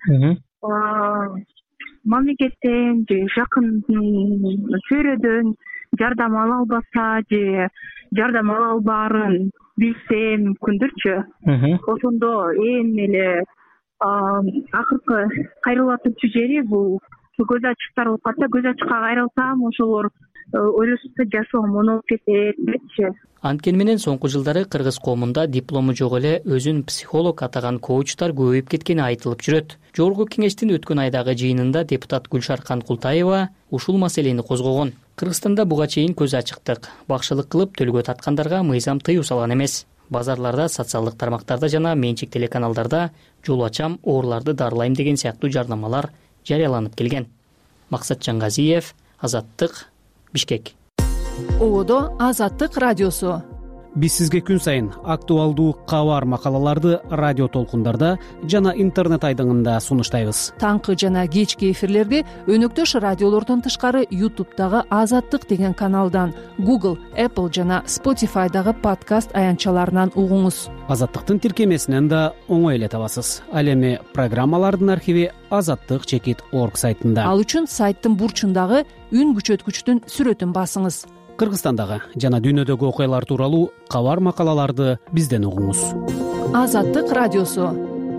мамлекеттен же жакын чөйрөдөн жардам ала албаса же жардам ала албаарын билсе мүмкүндүрчү. Ошондо эң эле акыркы кайрылатчу жери бул көз ачыктар болуп калса, көз ачыкка кайрылсам ошолор ойлошсо жашоом оңоп кетет депчи. Анткени менен соңку жылдары кыргыз коомунда диплому жок эле өзүн психолог атаган коучтар көбөйүп кеткени айтылып жүрөт. Жогорку кеңештин өткөн айдагы жыйынында депутат Гүлшаркан Култаева ушул маселени козгогон. Кыргызстанда буга чейин көз ачыктык, бакшылык кылып төлгө таткандарга мыйзам тыюу салган эмес. Базарларда, социалдык тармактарда жана менчик телеканалдарда жол ачам, ооруларды дарылайм деген сыяктуу жарнамалар жарыяланып келген. Максат Жангазиев, Азаттык, Бишкек. Ободо Азаттык радиосу. биз сизге күн сайын актуалдуу кабар макалаларды радио толкундарда жана интернет айдыңында сунуштайбыз. Таңкы жана кечки эфирлерди өнөктөш радиолордон тышкары ютубтагы Азаттык деген каналдан, Google, Apple жана Spotify'дагы подкаст аянтчаларынан угуңуз. Азаттыктын тиркемесинен да оңой эле табасыз. Ал эми программалардын архиви азаттык чекит орг сайтында. Ал үчүн сайттын бурчундагы үн күчөткүчтүн сүрөтүн басыңыз. Кыргызстандагы жана дүйнөдөгү окуялар тууралуу кабар макалаларды бизден угуңуз. Азаттык радиосу.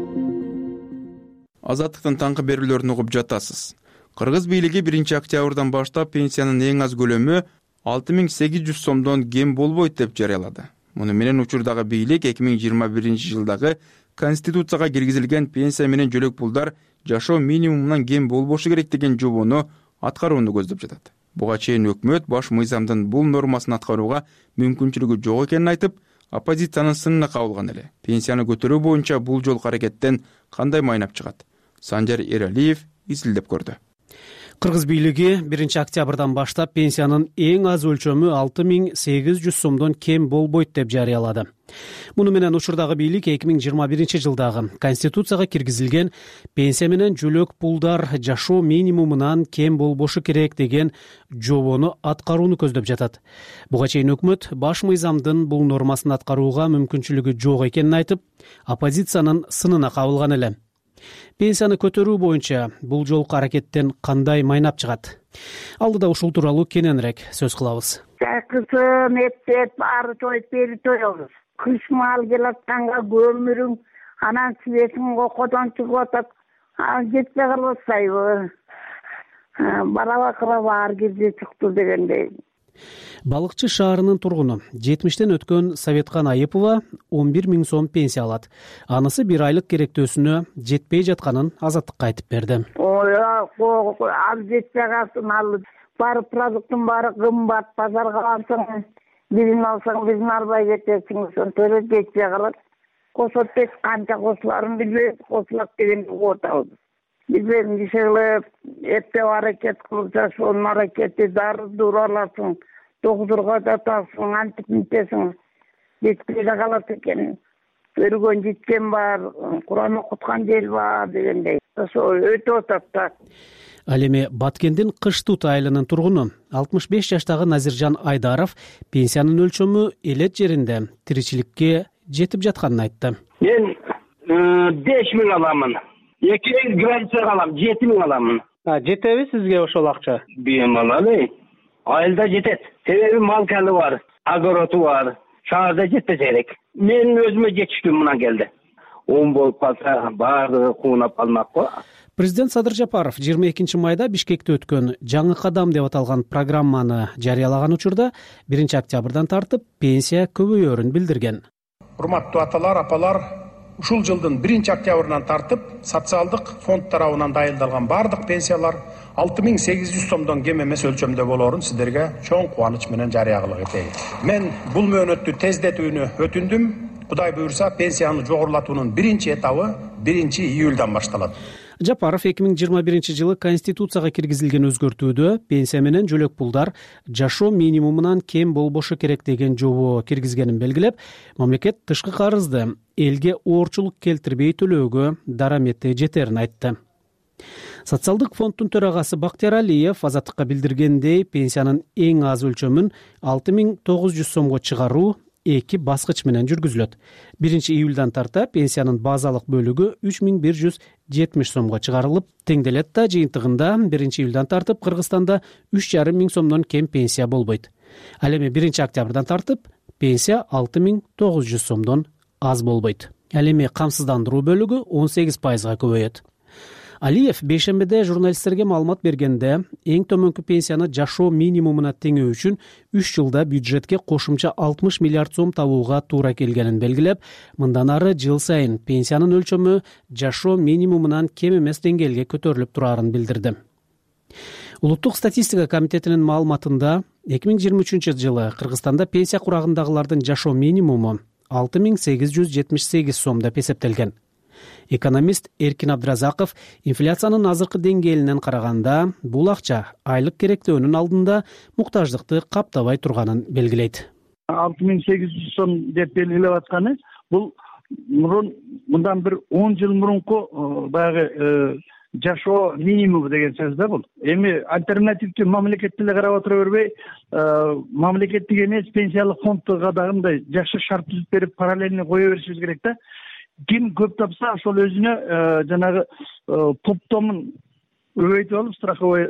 Азаттыктын таңкы берүүлөрүн угуп жатасыз. Кыргыз бийлиги биринчи октябрдан баштап пенсиянын эң аз көлөмү алты миң сегиз жүз сомдон кем болбойт деп жарыялады. Муну менен учурдагы бийлик эки миң жыйырма биринчи жылдагы Конституцияга киргизилген пенсия менен жөлөк пулдар жашоо минимумунан кем болбошу керек деген жобону аткарууну көздөп жатат. Буга чейин өкмөт баш мыйзамдын бул нормасын аткарууга мүмкүнчүлүгү жок экенин айтып, оппозициянын сынына кабылган эле. Пенсияны көтөрүү боюнча бул жол аракеттен кандай майнап чыгат? Санжар Эралиев изилдеп көрдү. Кыргыз бийлиги биринчи октябрдан баштап пенсиянын эң аз өлчөмү алты миң сегиз жүз сомдон кем болбойт деп жарыялады. Муну менен учурдагы бийлик эки миң жыйырма биринчи жылдагы Конституцияга киргизилген пенсия менен жөлөк пулдар жашоо минимумунан кем болбошу керек деген жобону аткарууну көздөп жатат. Буга чейин өкмөт баш мыйзамдын бул нормасын аткарууга мүмкүнчүлүгү жок экенин айтып, оппозициянын сынына кабылган эле. Пенсияны көтөрүү боюнча бул жолку аракеттен кандай майнап чыгат? Алдыда ушул тууралуу кененирээк сөз кылабыз. Жакысын эптеп баары тоюп бери тоебуз. Кыш маал келатканга көмүрүң анан светиң окодон чыгып атат. Жетпей калбасайбы? Бара-бакыра баар кезде чыкты дегендей. Балыкчы шаарынын тургуну жетимиштен өткөн Советкан Айыпова он бир миң сом пенсия алат. Анысы бир айлык керектөөсүнө жетпей жатканын Азаттыкка айтып берди. Ой, ал жетпей калсын, ал баары продукттун баары кымбат, базарга барсаң бирин алсаң бирин албай кетесиң, ошонтип жетпей калат. Косот беш канча косуларын билбейбиз, косулат дегенди угатабыз. Билбейм, кишилеп эптеп аракет кылып жашоонун аракети, дары дуураласың, доктурга жатасың, антип мынтесиң, жетпей да калат экен. Көргөн жеткен бар, Куран окуткан жер бар дегендей. Ошо өтүп атат да. Ал эми Баткендин Кыштут айылынын тургуну алтымыш беш жаштагы Назиржан Айдаров пенсиянын өлчөмү элет жеринде тиричиликке жетип жатканын айтты. Мен беш миң аламын. эки градусга алам, жети миң аламын. Жетеби сизге ошол акча? Бемалалы. Айылда жетет. Себеби мал калы бар, огороту бар. Шаарда жетпесе керек. Мен өзүмө жетиштүү мына келди. Он болуп калса баардыгы куунап калмак го. Президент Садыр Жапаров жыйырма экинчи майда Бишкекте өткөн жаңы кадам деп аталган программаны жарыялаган учурда биринчи октябрдан тартып пенсия көбөйөрүн билдирген. Урматтуу аталар, апалар, ушул жылдын биринчи октябрынан тартып социалдык фонд тарабынан дайындалган бардык пенсиялар алты миң сегиз жүз сомдон кем эмес өлчөмдө болоорун сиздерге чоң кубаныч менен жарыялык этейин. Мен бул мөөнөттү тездетүүнү өтүндүм. Кудай буюрса, пенсияны жогорулатуунун биринчи этабы биринчи июлдан башталат. Жапаров эки миң жыйырма биринчи жылы Конституцияга киргизилген өзгөртүүдө пенсия менен жөлөк пулдар жашоо минимумунан кем болбошу керек деген жобо киргизгенин белгилеп, мамлекет тышкы карызды элге оорчулук келтирбей төлөөгө дарамети жетерин айтты. Социалдык фонддун төрагасы Бактияр Алиев Азаттыкка билдиргендей, пенсиянын эң аз өлчөмүн алты миң тогуз жүз сомго чыгаруу эки баскыч менен жүргүзүлөт. биринчи июлдан тарта пенсиянын базалык бөлүгү үч миң бир жүз жетимиш сомго чыгарылып, теңделет да жыйынтыгында биринчи июлдан тартып Кыргызстанда үч жарым миң сомдон кем пенсия болбойт. Ал эми биринчи октябрдан тартып пенсия алты миң тогуз жүз сомдон аз болбойт. Ал эми камсыздандыруу бөлүгү он сегиз пайызга көбөйөт. Алиев бейшембиде журналисттерге маалымат бергенде, эң төмөнкү пенсияны жашоо минимумуна теңөө үчүн үч жылда бюджетке кошумча алтымыш миллиард сом табууга туура келгенин белгилеп, мындан ары жыл сайын пенсиянын өлчөмү жашоо минимумунан кем эмес деңгээлге көтөрүлүп турарын билдирди. Улуттук статистика комитетинин маалыматында эки миң жыйырма үчүнчү жылы Кыргызстанда пенсия курагындагылардын жашоо минимуму алты миң сегиз жүз жетимиш сегиз сом деп эсептелген. Экономист Эркин Абдразаков инфляциянын азыркы деңгээлинен караганда бул акча айлык керектөөнүн алдында муктаждыкты каптабай турганын белгилейт. алты миң сегиз жүз сом деп белгилеп атканы бул мурун мындан бир он жыл мурунку баягы жашоо минимуму деген сөз да бул. Эми альтернативдүү мамлекетти эле карап отура бербей, мамлекеттик эмес пенсиялык фонддорго дагы мындай жакшы шарт түзүп берип, параллельно кое беришибиз керек да. Ким көп тапса, ошол өзүнө жанагы топтомун көбөйтүп алып, страховой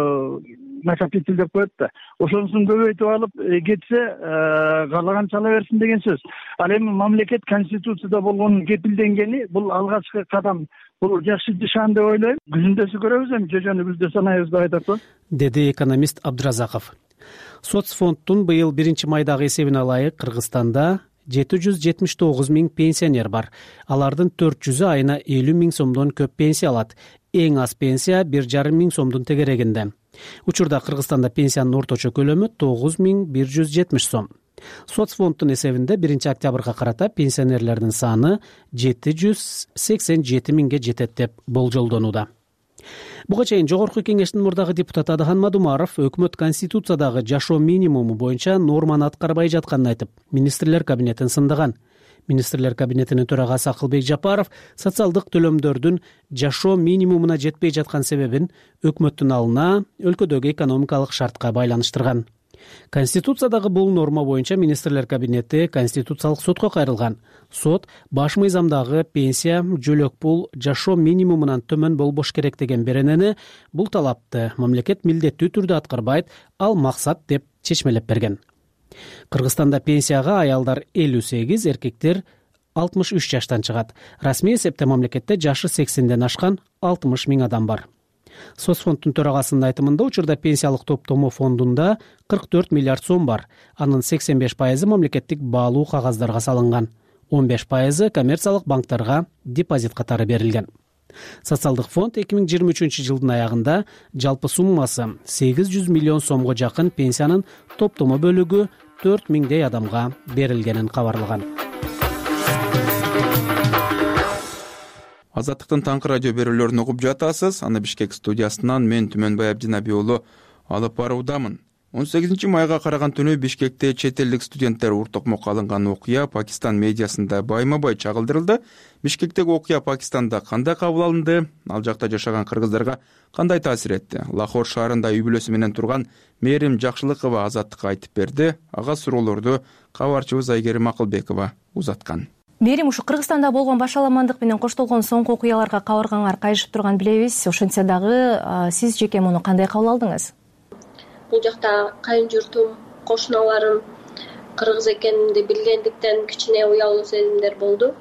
накопитель деп коет да. Ошонусун көбөйтүп алып кетсе, каалаганча ала берсин деген сөз. Ал эми мамлекет конституцияда болгон кепилденгени бул алгачкы кадам. Бул жакшы нишан деп ойлойм. Күзүндөсү көрөбүз, эми жожону күздө санайбыз деп айтат го, деди экономист Абдыразаков. Соцфонддун быйыл биринчи майдагы эсебине ылайык Кыргызстанда жети жүз жетимиш тогуз миң пенсионер бар. Алардын төрт жүзү айына элүү миң сомдон көп пенсия алат. Эң аз пенсия бир жарым миң сомдун тегерегинде. Учурда Кыргызстанда пенсиянын орточо көлөмү тогуз миң бир жүз жетимиш сом. Соцфонддун эсебинде биринчи октябрга карата пенсионерлердин саны жети жүз сексен жети миңге жетет деп болжолдонууда. Буга чейин Жогорку Кеңештин мурдагы депутаты Адыхан Мадумаров өкмөт Конституциядагы жашоо минимуму боюнча норманы аткарбай жатканын айтып, министрлер кабинетин сындаган. Министрлер кабинетинин төрагасы Акылбек Жапаров социалдык төлөмдөрдүн жашоо минимумуна жетпей жаткан себебин өкмөттүн алдына өлкөдөгү экономикалык шартка байланыштырган. Конституциядагы бул норма боюнча министрлер кабинети Конституциялык сотко кайрылган. Сот баш мыйзамдагы пенсия жөлөк пул жашоо минимумунан төмөн болбош керек деген беренени бул талапты мамлекет милдеттүү түрдө аткарбайт, ал максат деп чечмелеп берген. Кыргызстанда пенсияга аялдар элүү сегиз, эркектер алтымыш үч жаштан чыгат. Расмий эсепте мамлекетте жашы сексенден ашкан алтымыш миң адам бар. Соцфонддун төрагасынын айтымында учурда пенсиялык топтомо фондунда кырк төрт миллиард сом бар. Анын сексен беш пайызы мамлекеттик баалуу кагаздарга салынган. он беш пайызы коммерциялык банктарга депозит катары берилген. Социалдык фонд эки миң жыйырма үчүнчү жылдын аягында жалпы суммасы сегиз жүз миллион сомго жакын пенсиянын топтомо бөлүгү төрт миңдей адамга берилгенин кабарлаган. Азаттыктын таңкы радио берүүлөрүн угуп жатасыз. Аны Бишкек студиясынан мен Түмөнбай Абдинаби уулу алып баруудамын. он сегизинчи майга караган түнү Бишкекте чет элдик студенттер уртокмокко алынган окуя Пакистан медиасында байма-бай чагылдырылды. Бишкектеги окуя Пакистанда кандай кабыл алынды? Ал жакта жашаган кыргыздарга кандай таасир этти? Лахор шаарында үй бүлөсү менен турган Мээрим Жакшылыкова Азаттыкка айтып берди. Ага суроолорду кабарчыбыз Айгерим Акылбекова узаткан. Мээрим, ушу Кыргызстанда болгон башаламандык менен коштолгон соңку окуяларга кабаргаңар кайышып турган билебиз. Ошентсе дагы сиз жеке муну кандай кабыл алдыңыз? Бул жакта кайын журтум, кошуналарым кыргыз экенимди билгендиктен кичине уялуу сезимдер болду.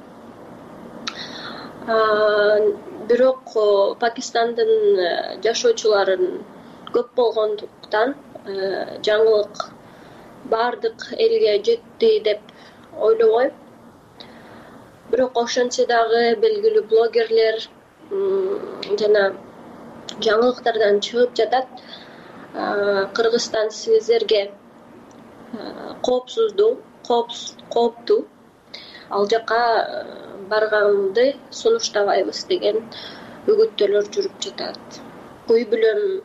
Бирок Пакистандын жашоочуларын көп болгондуктан жаңылык баардык элге жетти деп ойлобойм. Бирок ошентсе дагы белгилүү блогерлер жана жаңылыктардан чыгып жатат. Кыргызстан сиздерге коопсуздуу, кооптуу. Ал жака барганды сунуштабайбыз деген үгүттөлөр жүрүп жатат. Үй бүлөм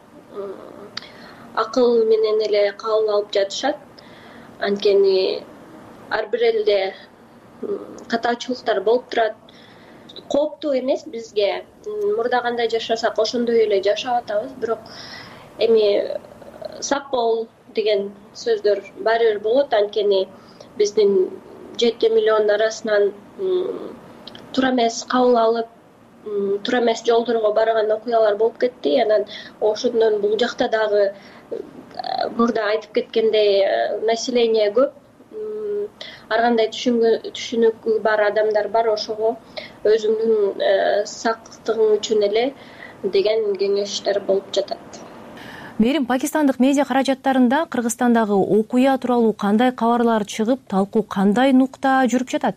акыл менен эле кабыл алып жатышат. Анткени ар бир элде катаачылыктар болуп турат. Кооптуу эмес бизге. Мурда кандай жашасак ошондой эле жашап атабыз, бирок эми сак бол деген сөздөр баары бир болот. Анткени биздин жети миллион арасынан туура эмес кабыл алып, туура эмес жолдорго барган окуялар болуп кетти. Анан ошондон бул жакта дагы мурда айтып кеткендей население көп. Ар кандай түшүнүкү бар адамдар бар, ошого өзүңдүн сактыгың үчүн эле деген кеңештер болуп жатат. Мээрим, пакистандык медиа каражаттарында Кыргызстандагы окуя тууралуу кандай кабарлар чыгып, талкуу кандай нукта жүрүп жатат?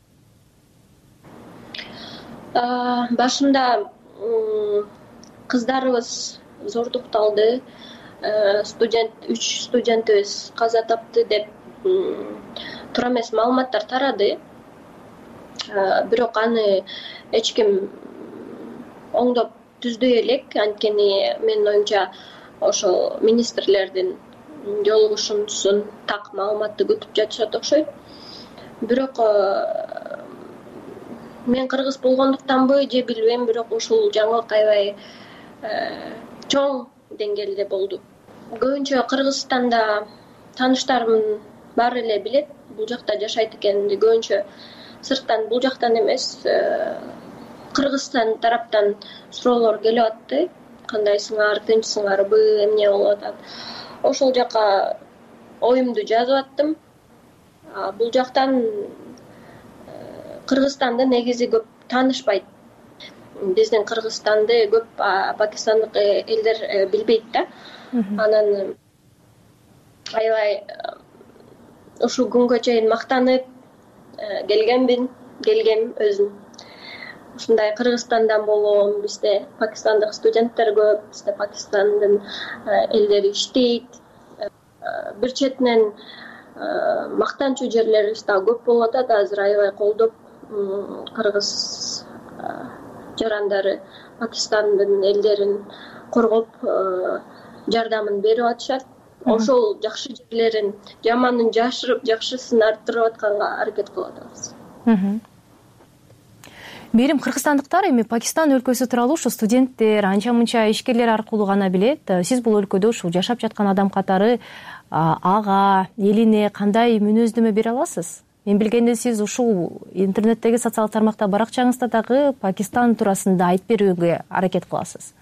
Башында кыздарыбыз зордукталды, студент үч студентибиз каза тапты деп туура эмес маалыматтар тарады. Бирок аны эч ким оңдоп түздөй элек. Анткени менин оюмча ошол министрлердин жолугушуусун так маалыматты күтүп жатышат окшойт. Бирок мен кыргыз болгондуктанбы же билбейм, бирок ушул жаңылык аябай чоң деңгээлде болду. Көбүнчө Кыргызстанда тааныштарым бар эле билет, бул жакта жашайт экенимди. Көбүнчө сырттан, бул жактан эмес, Кыргызстан тараптан суроолор келип атты. Кандайсыңар, тынчсыңарбы, эмне болуп атат? Ошол жака оюмду жазып аттым. Бул жактан Кыргызстанды негизи көп таанышпайт. Биздин Кыргызстанды көп пакистандык элдер билбейт да. Анан аябай ушул күнгө чейин мактанып келгенмин, келгем өзүм. Ушундай Кыргызстандан болом, бизде пакистандык студенттер көп, бизде Пакистандын элдери иштейт. Бир четинен мактанчу жерлерибиз да көп болуп атат. Азыр аябай колдоп кыргыз жарандары Пакистандын элдерин коргоп жардамын берип атышат. Ошол жакшы жерлерин, жаманын жашырып, жакшысын арттырып атканга аракет кылып атабыз. Мээрим кыргызстандыктар эми Пакистан өлкөсү тууралуу ушу студенттер, анча-мынча ишкерлер аркылуу гана билет. Сиз бул өлкөдө ушул жашап жаткан адам катары ага, элине кандай мүнөздөмө бере аласыз? Мен билгенде сиз ушул интернеттеги социалдык тармакта баракчаңызда дагы Пакистан туурасында айтып берүүгө аракет кыласыз.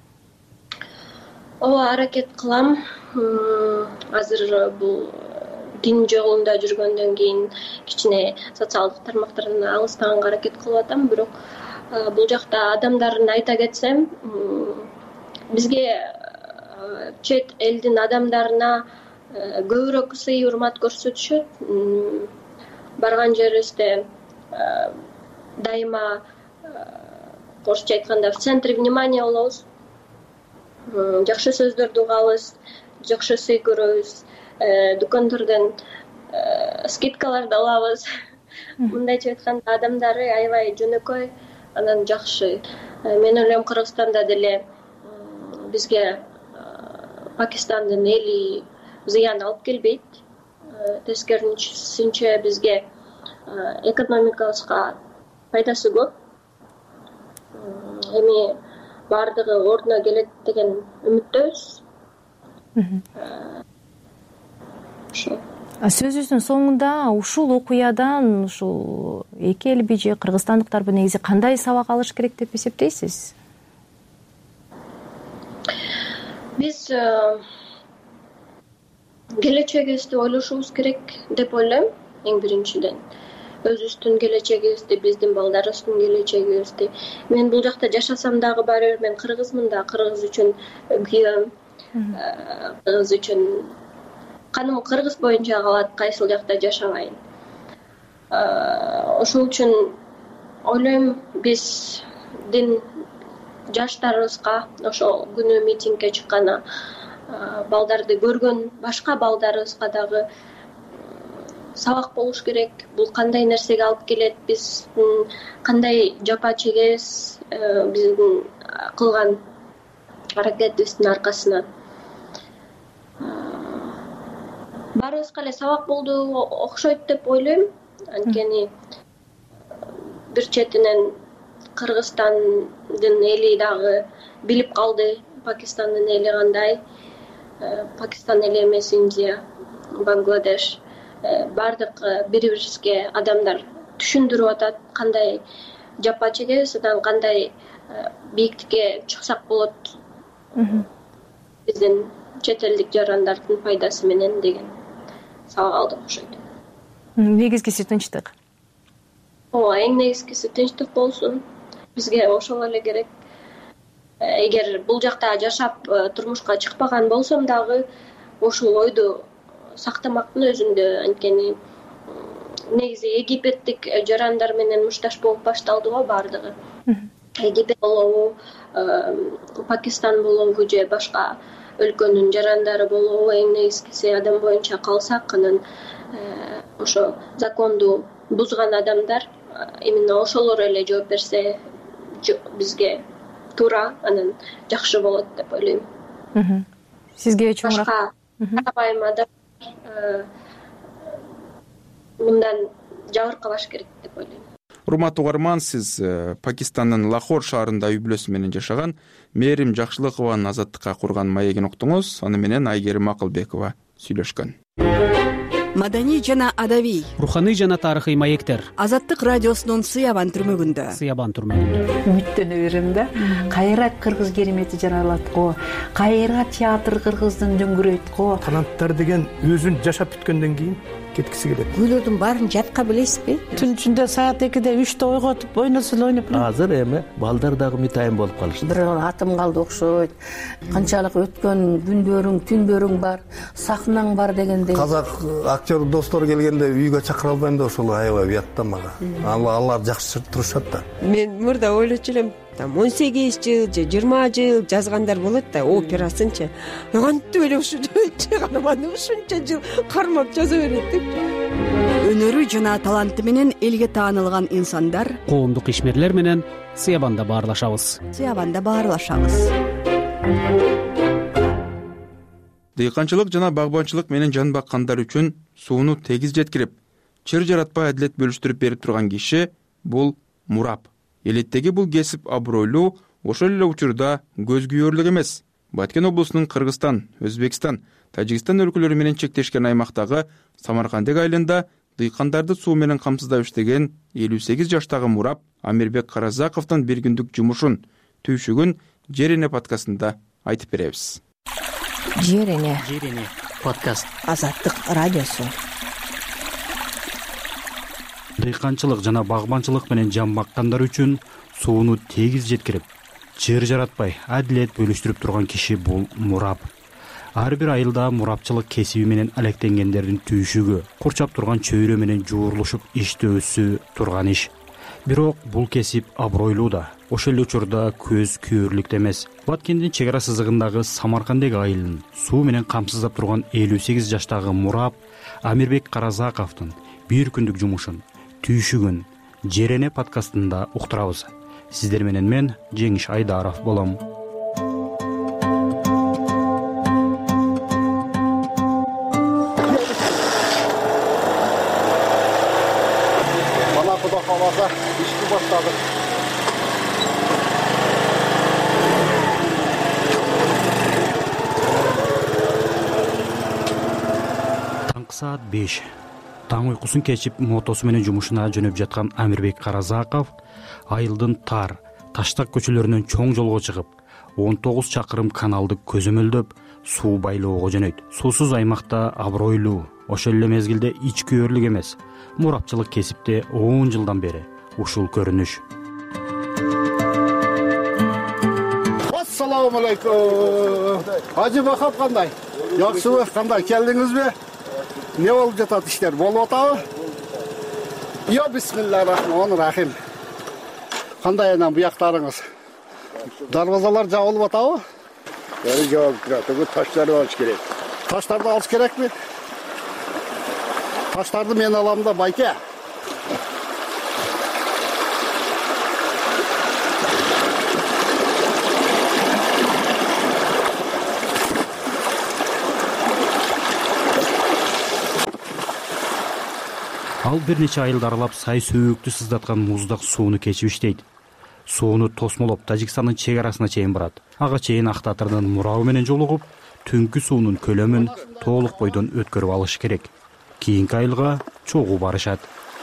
Ооба, аракет кылам. Азыр бул дин жолунда жүргөндөн кийин кичине социалдык тармактардан алыстанганга аракет кылып атам. Бирок бул жакта адамдарын айта кетсем, бизге чет элдин адамдарына көбүрөөк сый урмат көрсөтүшөт. Барган жерибизде дайыма орусча айтканда в центре внимания болобуз. Жакшы сөздөрдү угабыз, жакшы сый көрөбүз. Дүкөндөрдөн скидкаларды алабыз. Мындайча айтканда адамдары аябай жөнөкөй, анан жакшы. Мен ойлойм, Кыргызстанда деле бизге Пакистандын эли зыян алып келбейт. Тескерисинче бизге экономикабызга пайдасы көп. Эми бардыгы ордуна келет деген үмүттөбүз. Сөзүбүздүн соңунда ушул окуядан ушул эки элби же кыргызстандыктарбы негизи кандай сабак алыш керек деп эсептейсиз? Биз келечегибизди ойлошубуз керек деп ойлойм. Эң биринчиден өзүбүздүн келечегибизди, биздин балдарыбыздын келечегибизди. Мен бул жакта жашасам дагы баары мен кыргызмын да, кыргыз үчүн күйөм, кыргыз үчүн каным кыргыз боюнча калат, кайсыл жакта жашабайын. Ошол үчүн ойлойм, биздин жаштарыбызга ошол күнү митингге чыккан балдарды көргөн башка балдарыбызга дагы сабак болуш керек. Бул кандай нерсеге алып келет, биз кандай жапа чегебиз биздин кылган аракетибиздин аркасынан. Баарыбызга эле сабак болду окшойт деп ойлойм. Анткени бир четинен Кыргызстандын эли дагы билип калды Пакистандын эли кандай. Пакистан эли эмес, Индия, Бангладеш. Бардык бири-бирибизге адамдар түшүндүрүп атат кандай жапа чегебиз, анан кандай бийиктикке чыксак болот биздин чет элдик жарандардын пайдасы менен деген сабак алдык окшойт. Негизгиси тынчтык. Ооба, эң негизгиси тынчтык болсун. Бизге ошол эле керек. Эгер бул жакта жашап турмушка чыкпаган болсом дагы ошол ойду сактамактын өзүндө. Анткени негизи египеттик жарандар менен мушташ болуп башталды го бардыгы. Египет болобу, Пакистан болобу же башка өлкөнүн жарандары болобу, эң негизгиси адам боюнча калсак, анан ошо законду бузган адамдар именно ошолор эле жооп берсе бизге туура, анан жакшы болот деп ойлойм. Сизге чоң рахмат. карабайыма да мындан жабыркабаш керек деп ойлойм. Урматтуу угарман, сиз Пакистандын Лахор шаарында үй бүлөсү менен жашаган Мээрим Жакшылыкованын азаттыкка курган маегин уктуңуз. Аны менен Айгерим Акылбекова сүйлөшкөн. Маданий жана адабий, руханий жана тарыхый маектер. Азаттык радиосунун Сыябан түрмөгүндө. Сыябан түрмөгүндө. Үмүттөнө берем да. Кайра кыргыз керемети жаралат го. Кайра театр кыргыздын дөңгүрөйт го. Таланттар деген өзүн жашап бүткөндөн кийин кеткиси келет. Күйлөрдүн баарын жатка билесизби? Түн ичинде саат экиде үчтө ойготуп ойносо эле ойноп. Азыр эми балдар дагы мытайын болуп калышты. Бир атым калды окшойт. Канчалык өткөн күндөрүң, түндөрүң бар, сахнаң бар дегендей. Казак актер достор келгенде үйгө чакыра албайм да ошол аябай уят да мага. Алар жакшы турушат да. Мен мурда ойлочу элем, он сегиз жыл же жыйырма жыл жазгандар болот да, операсынчы. Кантип эле ушунча чыгарманы ушунча жыл кармап жаза берет деп. Өнөрү жана таланты менен элге таанылган инсандар, коомдук ишмерлер менен Сыябанда баарлашабыз. Сыябанда баарлашабыз. Дыйканчылык жана багбанчылык менен жан баккандар үчүн сууну тегиз жеткирип, чыр жаратпай адилет бөлүштүрүп берип турган киши бул мурап. Элеттеги бул кесип абройлуу, ошол эле учурда көз күйөрлүк эмес. Баткен облусунун Кыргызстан, Өзбекстан, Тажикстан өлкөлөрү менен чектешкен аймактагы Самаркандек айылында дыйкандарды суу менен камсыздап иштеген элүү сегиз жаштагы мурап Амирбек Каразаковдун бир күндүк жумушун, түйшүгүн Жерене подкастында айтып беребиз. Жерене. Жерене подкаст. Азаттык радиосу. Дыйканчылык жана багбанчылык менен жан баккандар үчүн сууну тегиз жеткирип, жер жаратпай адилет бөлүштүрүп турган киши бул мурап. Ар бир айылда мурапчылык кесиби менен алектенгендердин түйшүгү, курчап турган чөйрө менен жуурулушуп иштөөсү турган иш. Бирок бул кесип абройлуу да, ошол эле учурда көз күйөрлүк эмес. Баткендин чек ара сызыгындагы Самаркандек айылын суу менен камсыздап турган элүү сегиз жаштагы мурап Амирбек Каразаковдун бир күндүк жумушун, түйшүгүн Жерене подкастында уктурабыз. Сиздер менен мен Жеңиш Айдаров болом. Бана Куда каласа ишти баштадык. Таңкы саат беш. Таң уйкусун кечип мотосу менен жумушуна жөнөп жаткан Амирбек Каразаков айылдын тар, таштак көчөлөрүнөн чоң жолго чыгып, он тогуз чакырым каналды көзөмөлдөп, суу байлоого жөнөйт. Суусуз аймакта абройлуу, ошол эле мезгилде ич күйөрлүк эмес. Мурапчылык кесипте он жылдан бери ушул көрүнүш. Ассаламу алейкум. Ажы бакап кандай? Жакшыбы, кандай келдиңизби? Не болуп жатат иштер? Болуп атабы? Йо, бисмиллахиррахманиррахим. Кандай анан буяктарыңыз? Дарбазалар жабылып атабы? Бери жабылып турат. Таштарды алыш керек. Таштарды алыш керекпи? Таштарды мен алам да, байке. Ал бир нече айылды аралап сай сөөктү сыздаткан муздак сууну кечип иштейт. Сууну тосмолоп Тажикстандын чек арасына чейин барат. Ага чейин ак татырдын мурабы менен жолугуп, түнкү суунун көлөмүн толук бойдон өткөрүп алыш керек. Кийинки айылга чогуу барышат.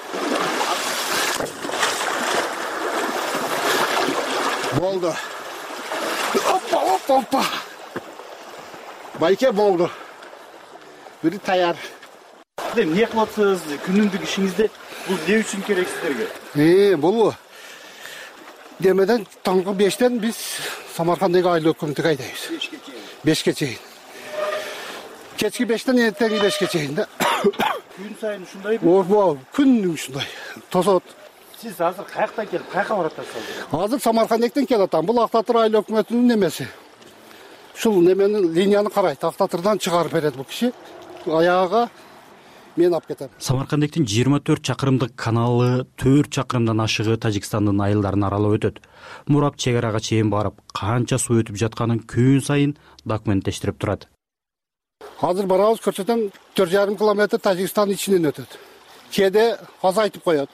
Болду. Оппа, оппа, оппа. Байке болду. Бири таяр. Не кылып атсыз? Күнүндүк ишиңизде бул не үчүн керек сиздерге? Э, бул демеден таңкы бештен биз Самаркандагы айыл өкмөтүгө айдайбыз. бешке чейин. бешке чейин. Кечки бештен эртеңки бешке чейин да. Күн сайын ушундайбы? Ооба, күнү ушундай. Тосот. Сиз азыр каяктан келип, каяка барып атасыз? Азыр Самаркандектен келип атам. Бул Актатыр айыл өкмөтүнүн немеси. Ушул неменин линияны карайт. Актатырдан чыгарып берет бул киши. Аягыга мен алып кетем. Самаркандектин жыйырма төрт чакырымдык каналы төрт чакырымдан ашыгы Тажикстандын айылдарын аралап өтөт. Мурап чек арага чейин барып, канча суу өтүп жатканын күн сайын документтештирип турат. азыр барабыз көрсөтөм, төрт жарым километр Тажикстан ичинен өтөт. Кээде азайтып коет.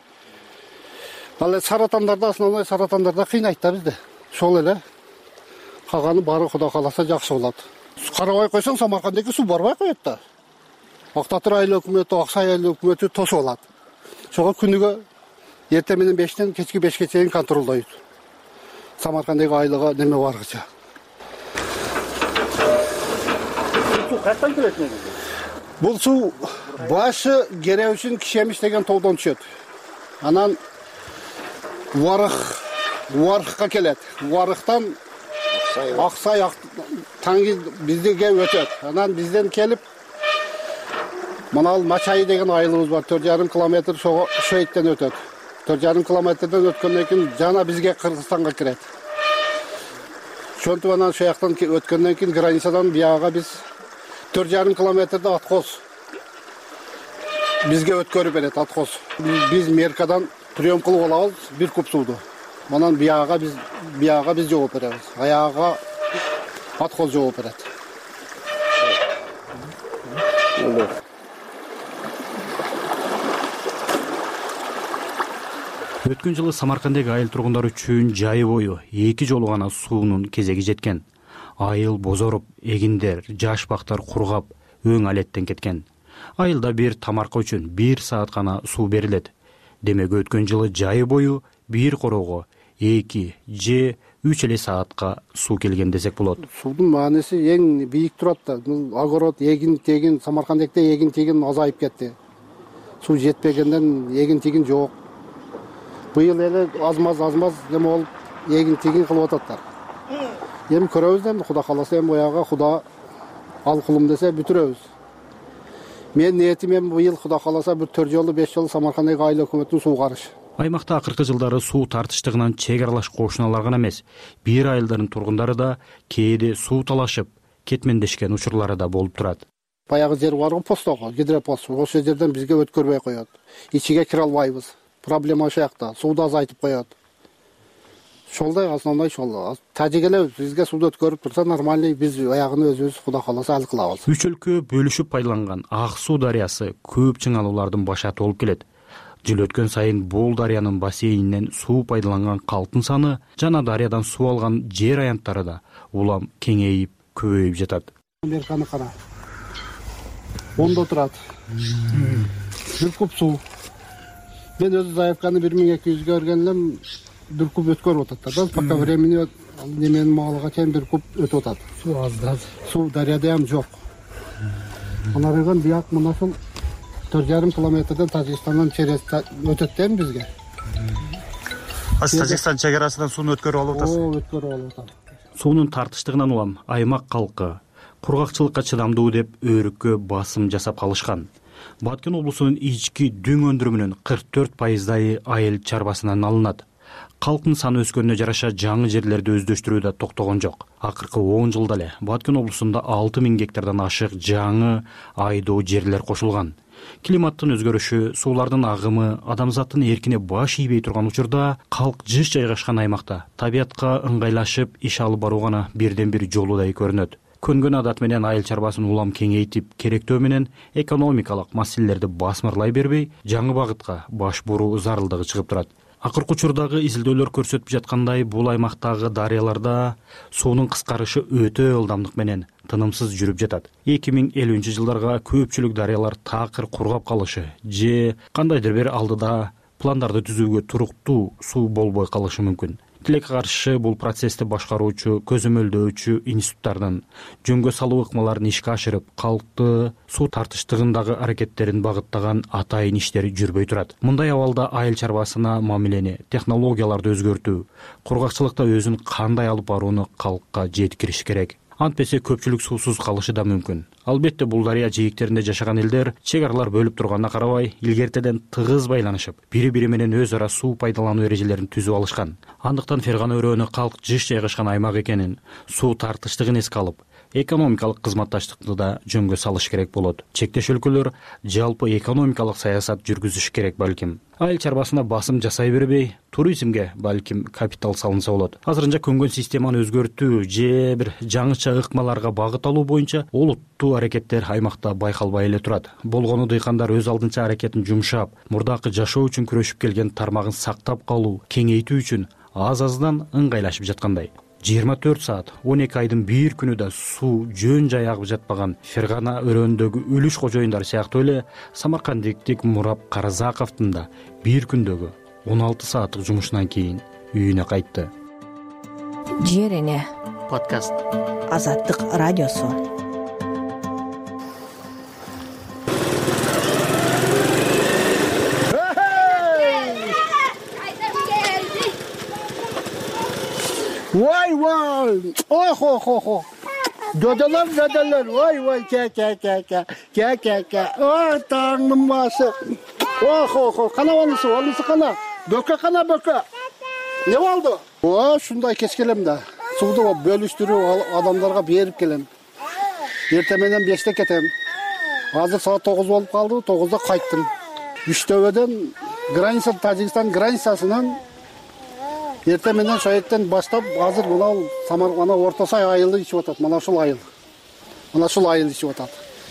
Ал саратандарда, основной саратандарда кыйнайт да бизди. Ошол эле. Калганы баары Кудай кааласа жакшы болот. Карабай койсоң, Самаркандагы суу барбай коет да. Актатыр айыл өкмөтү, Аксай айыл өкмөтү тосуп алат. Ошого күнүгө эртең менен бештен кечки бешке чейин контролдойт. Самаркандагы айылга неме баргыча. Суу каяктан келет негизи? Бул суу башы Керебишин Кишемиш деген тоодон түшөт. Анан Уарык, Уарыкка келет. Уарыктан Аксай таңги биздиге өтөт. Анан бизден келип мына Мачай деген айылыбыз бар, төрт жарым километр ошо Шөйттен өтөт. төрт жарым километрден өткөндөн кийин жана бизге Кыргызстанга кирет. Ошентип анан ошол жактан өткөндөн кийин границадан бияга биз төрт жарым километрде откоз бизге өткөрүп берет, откоз. Биз Меркадан прием кылып алабыз бир куб сууду. Анан бияга биз бияга биз жооп беребиз. Аяга откоз жооп берет. Өткөн жылы Самаркандагы айыл тургундары үчүн жайы бою эки жолу гана суунун кезеги жеткен. Айыл бозоруп, эгиндер, жаш бактар кургап, өң алеттен кеткен. Айылда бир тамарка үчүн бир саат гана суу берилет. Демек өткөн жылы жайы бою бир короого эки же үч эле саатка суу келген десек болот. Суудун мааниси эң бийик турат да. Бул огород, эгин тегин, Самаркандакта эгин тегин азайып кетти. Суу жетпегенден эгин тегин жок. Быйыл эле азмаз азмаз неме болуп эгин тегин кылып ататтар. Эми көрөбүз да, Кудай кааласа эми бояга Кудай ал кулум десе бүтүрөбүз. Мен ниетим эми быйыл Кудай кааласа бир төрт жолу беш жолу Самаркандагы айыл өкмөтүнүн суу карыш. Аймакта акыркы жылдары суу тартыштыгынан чек аралаш кошуналар гана эмес, бир айылдардын тургундары да кээде суу талашып, кетмендешкен учурлары да болуп турат. Баягы жер бар го, постого, гидропост, ошол жерден бизге өткөрбөй коет. Ичиге кире албайбыз. Проблема ошол жакта, сууду азайтып коет. Ошолдай основной ошол. Тажик эле бизге сууду өткөрүп турса нормальный, биз аягын өзүбүз Кудай кааласа ал кылабыз. Үч өлкө бөлүшүп пайдаланган Ак суу дарыясы көп чыңалуулардын башаты болуп келет. Жыл өткөн сайын бул дарыянын бассейнинен суу пайдаланган калктын саны жана дарыядан суу алган жер аянттары да улам кеңейип, көбөйүп жатат. Американы кара. Ондо турат. Бир куб суу. Мен өзү заявканы бир миң эки жүзгө берген элем, бир куб өткөрүп атат да. Пока времени неменин маалыга чейин бир куб өтүп атат. Суу аз да. Суу дарыяда ham жок. Анарыган бияк мына ушул төрт жарым километрден Тажикстандан через өтөт да бизге. Аз Тажикстан чек арасынан сууну өткөрүп алып атасыз? Оо, өткөрүп алып атам. Суунун тартыштыгынан улам аймак калкы кургакчылыкка чыдамдуу деп өрүккө басым жасап калышкан. Баткен облусунун ички дүң өндүрүмүнүн кырк төрт пайыздайы айыл чарбасынан алынат. Калктын саны өскөнүнө жараша жаңы жерлерди өздөштүрүү да токтогон жок. Акыркы он жылда эле Баткен облусунда алты миң гектардан ашык жаңы айдоо жерлер кошулган. Климаттын өзгөрүшү, суулардын агымы, адамзаттын эркине баш ийбей турган учурда калк жыш жайгашкан аймакта табиятка ыңгайлашып иш алып баруу гана бирден бир жолудай көрүнөт. Көнгөн адат менен айыл чарбасын улам кеңейтип, керектөө менен экономикалык маселелерди басмырлай бербей, жаңы багытка баш буруу зарылдыгы чыгып турат. Акыркы учурдагы изилдөөлөр көрсөтүп жаткандай, бул аймактагы дарыяларда суунун кыскарышы өтө ылдамдык менен тынымсыз жүрүп жатат. эки миң элүүнчү жылдарга көпчүлүк дарыялар такыр кургап калышы же кандайдыр бир алдыда пландарды түзүүгө туруктуу суу болбой калышы мүмкүн. Тилекке каршы бул процессти башкаруучу, көзөмөлдөөчү институттардын жөнгө салуу ыкмаларын ишке ашырып, калкты суу тартыштыгындагы аракеттерин багыттаган атайын иштери жүрбөй турат. Мындай абалда айыл чарбасына мамилени, технологияларды өзгөртүү, кургакчылыкта өзүн кандай алып барууну калкка жеткириш керек. Антпесе көпчүлүк суусуз калышы да мүмкүн. Албетте бул дарыя жээктеринде жашаган элдер чек аралар бөлүп турганына карабай, илгертеден тыгыз байланышып, бири-бири менен өз ара суу пайдалануу эрежелерин түзүп алышкан. Андыктан Фергана өрөөнү калк жыш жайгашкан аймак экенин, суу тартыштыгын эске алып, экономикалык кызматташтыкты да жөнгө салыш керек болот. Чектеш өлкөлөр жалпы экономикалык саясат жүргүзүш керек балким. Айыл чарбасына басым жасай бербей, туризмге балким капитал салынса болот. Азырынча көнгөн системаны өзгөртүү же бир жаңыча ыкмаларга багыт алуу боюнча олуттуу аракеттер аймакта байкалбай эле турат. Болгону дыйкандар өз алдынча аракетин жумшап, мурдакы жашоо үчүн күрөшүп келген тармагын сактап калуу, кеңейтүү үчүн аз-аздан ыңгайлашып жаткандай. жыйырма төрт саат он эки айдын бир күнү да суу жөн жай агып жатпаган Фергана өрөөнүндөгү үлүш кожоюндар сыяктуу эле самаркандиктик Мурап Каразаковдун да бир күндөгү он алты сааттык жумушунан кийин үйүнө кайтты. Жер эне подкаст. Азаттык радиосу. Vay vay. Oh oh oh oh. Dödeler dödeler. Vay vay ke ke ke ke. Ke ke ke. Oh Tanrım başı. Oh oh oh. Kana onusu onusu kana. Böke kana böke. Ne oldu? Oh şunday keskelem de. Suudu bölüştürüp adamlarga berip kelem. Ertemenden beşte ketem. Hazır saat dokuz olup kaldı. dokuzda kayttım. Üçtöbödөн граница Тажикстан границасынан эртеменден шаектен баштап азыр мына Самарканда Орто Сай айылы ичип атат. Мына ушул айыл. Мына ушул айыл ичип атат.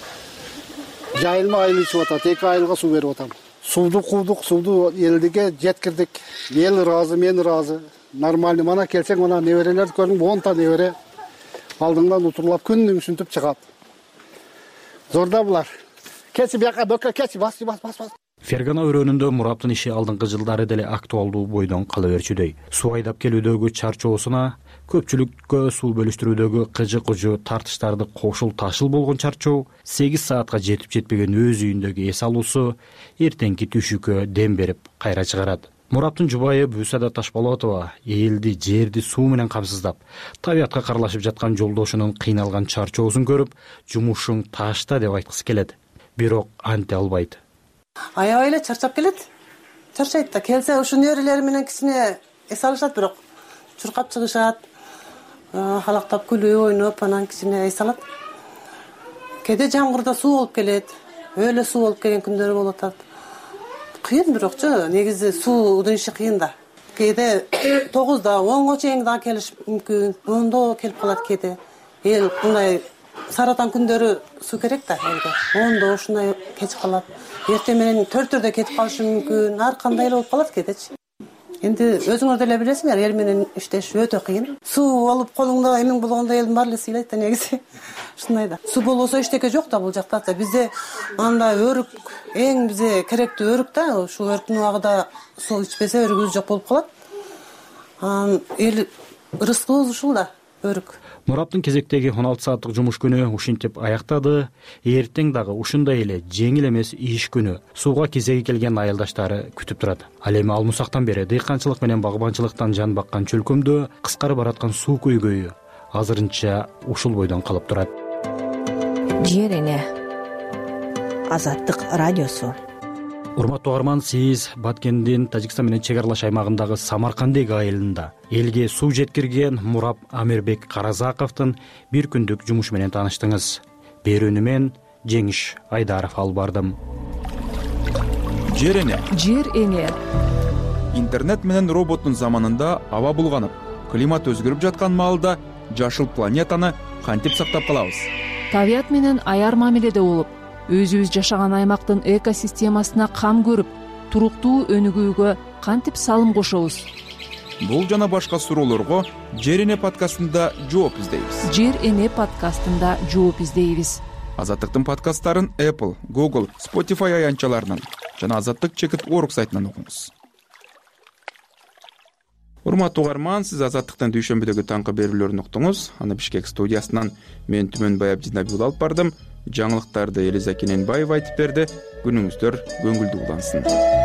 Жайылма айыл ичип атат. Эки айылга суу берип атам. Сууду курдук, сууду элдиге жеткирдик. Эл ыраазы, мен ыраазы. Нормальный. Мана келсең, мына неберелерди көрүң, он та небере алдыңдан утурлап күнүң сүнтүп чыгат. Зорда булар. Кечи бияка бөкө кечи бас бас бас бас. Фергана өрөөнүндө Мураптын иши алдыңкы жылдары деле актуалдуу бойдон кала берчүдөй. Суу айдап келүүдөгү чарчоосуна, көпчүлүккө суу бөлүштүрүүдөгү кыжы-кыжы тартыштарды кошул ташыл болгон чарчоо, сегиз саатка жетип жетпеген өз үйүндөгү эс алуусу эртеңки түшүккө дем берип кайра чыгарат. Мураптын жубайы Бүүсада Ташболотова элди жерди суу менен камсыздап, табиятка карлашып жаткан жолдошунун кыйналган чарчоосун көрүп, жумушуң ташта деп айткысы келет. Бирок анте албайт. Аябай эле чарчап келет. Чарчайт да. Келсе ушул нерелери менен кичине эс алышат, бирок чуркап чыгышат. Халактап күлүп, ойноп, анан кичине эс алат. Кээде жамгырда суу болуп келет. Өлө суу болуп келген күндөр болуп атат. Кыйын бирокчу, негизи суудун иши кыйын да. Кээде тогузда, онго чейин да келиш мүмкүн. ондо келип калат кээде. Эл мындай саратан күндөрү суу керек да элге. ондо ушундай кеч калат. Эртең менен төрттөрдө кетип калышы мүмкүн. Ар кандай эле болуп калат кээдечи. Энди өзүңөр деле билесиңер, эл менен иштеш өтө кыйын. Суу алып колуңда эмиң болгондо элдин баары эле сыйлайт да негизи. Ушундай да. Суу болбосо эчтеке жок да бул жакта. Бизде анда өрүк, эң бизге керектүү өрүк да. Ушул өрүктүн убагында суу ичпесе өрүгүбүз жок болуп калат. Анан эл ырыскыбыз ушул да, өрүк. Мураптын кезектеги он алты сааттык жумуш күнү ушинтип аяктады. Эртең дагы ушундай эле жеңил эмес иш күнү сууга кезеги келген айылдаштары күтүп турат. Ал эми алмусактан бери дыйканчылык менен багбанчылыктан жан баккан чөлкөмдө кыскарып бараткан суу көйгөйү азырынча ушул бойдон калып турат. Жер эне. Азаттык радиосу. Урматтуу угарман, сиз Баткендин Тажикстан менен чек аралаш аймагындагы Самаркандек айылында элге суу жеткирген Мурап Амирбек Каразаковдун бир күндүк жумушу менен тааныштыңыз. Берүүнү мен Жеңиш Айдаров алып бардым. Жер эне. Жер эне. Интернет менен роботтун заманында аба булганып, климат өзгөрүп жаткан маалда жашыл планетаны кантип сактап калабыз? Табият менен аяр мамиледе болуп, өзүбүз жашаган аймактын экосистемасына кам көрүп, туруктуу өнүгүүгө кантип салым кошобуз? Бул жана башка суроолорго Жер эне подкастында жооп издейбиз. Жер эне подкастында жооп издейбиз. Азаттыктын подкасттарын Apple, Google, Spotify аянтчаларынан жана азаттык чекит точка орг сайтынан окуңуз. Урматтуу угарман, сиз Азаттыктын дүйшөмбүдөгү таңкы берүүлөрүн уктуңуз. Аны Бишкек студиясынан мен Түмөнбай Абдинабил алып бардым. Жаңылыктарды Элиза Кененбаева айтып берди. Күнүңүздөр көңүлдүү улансын.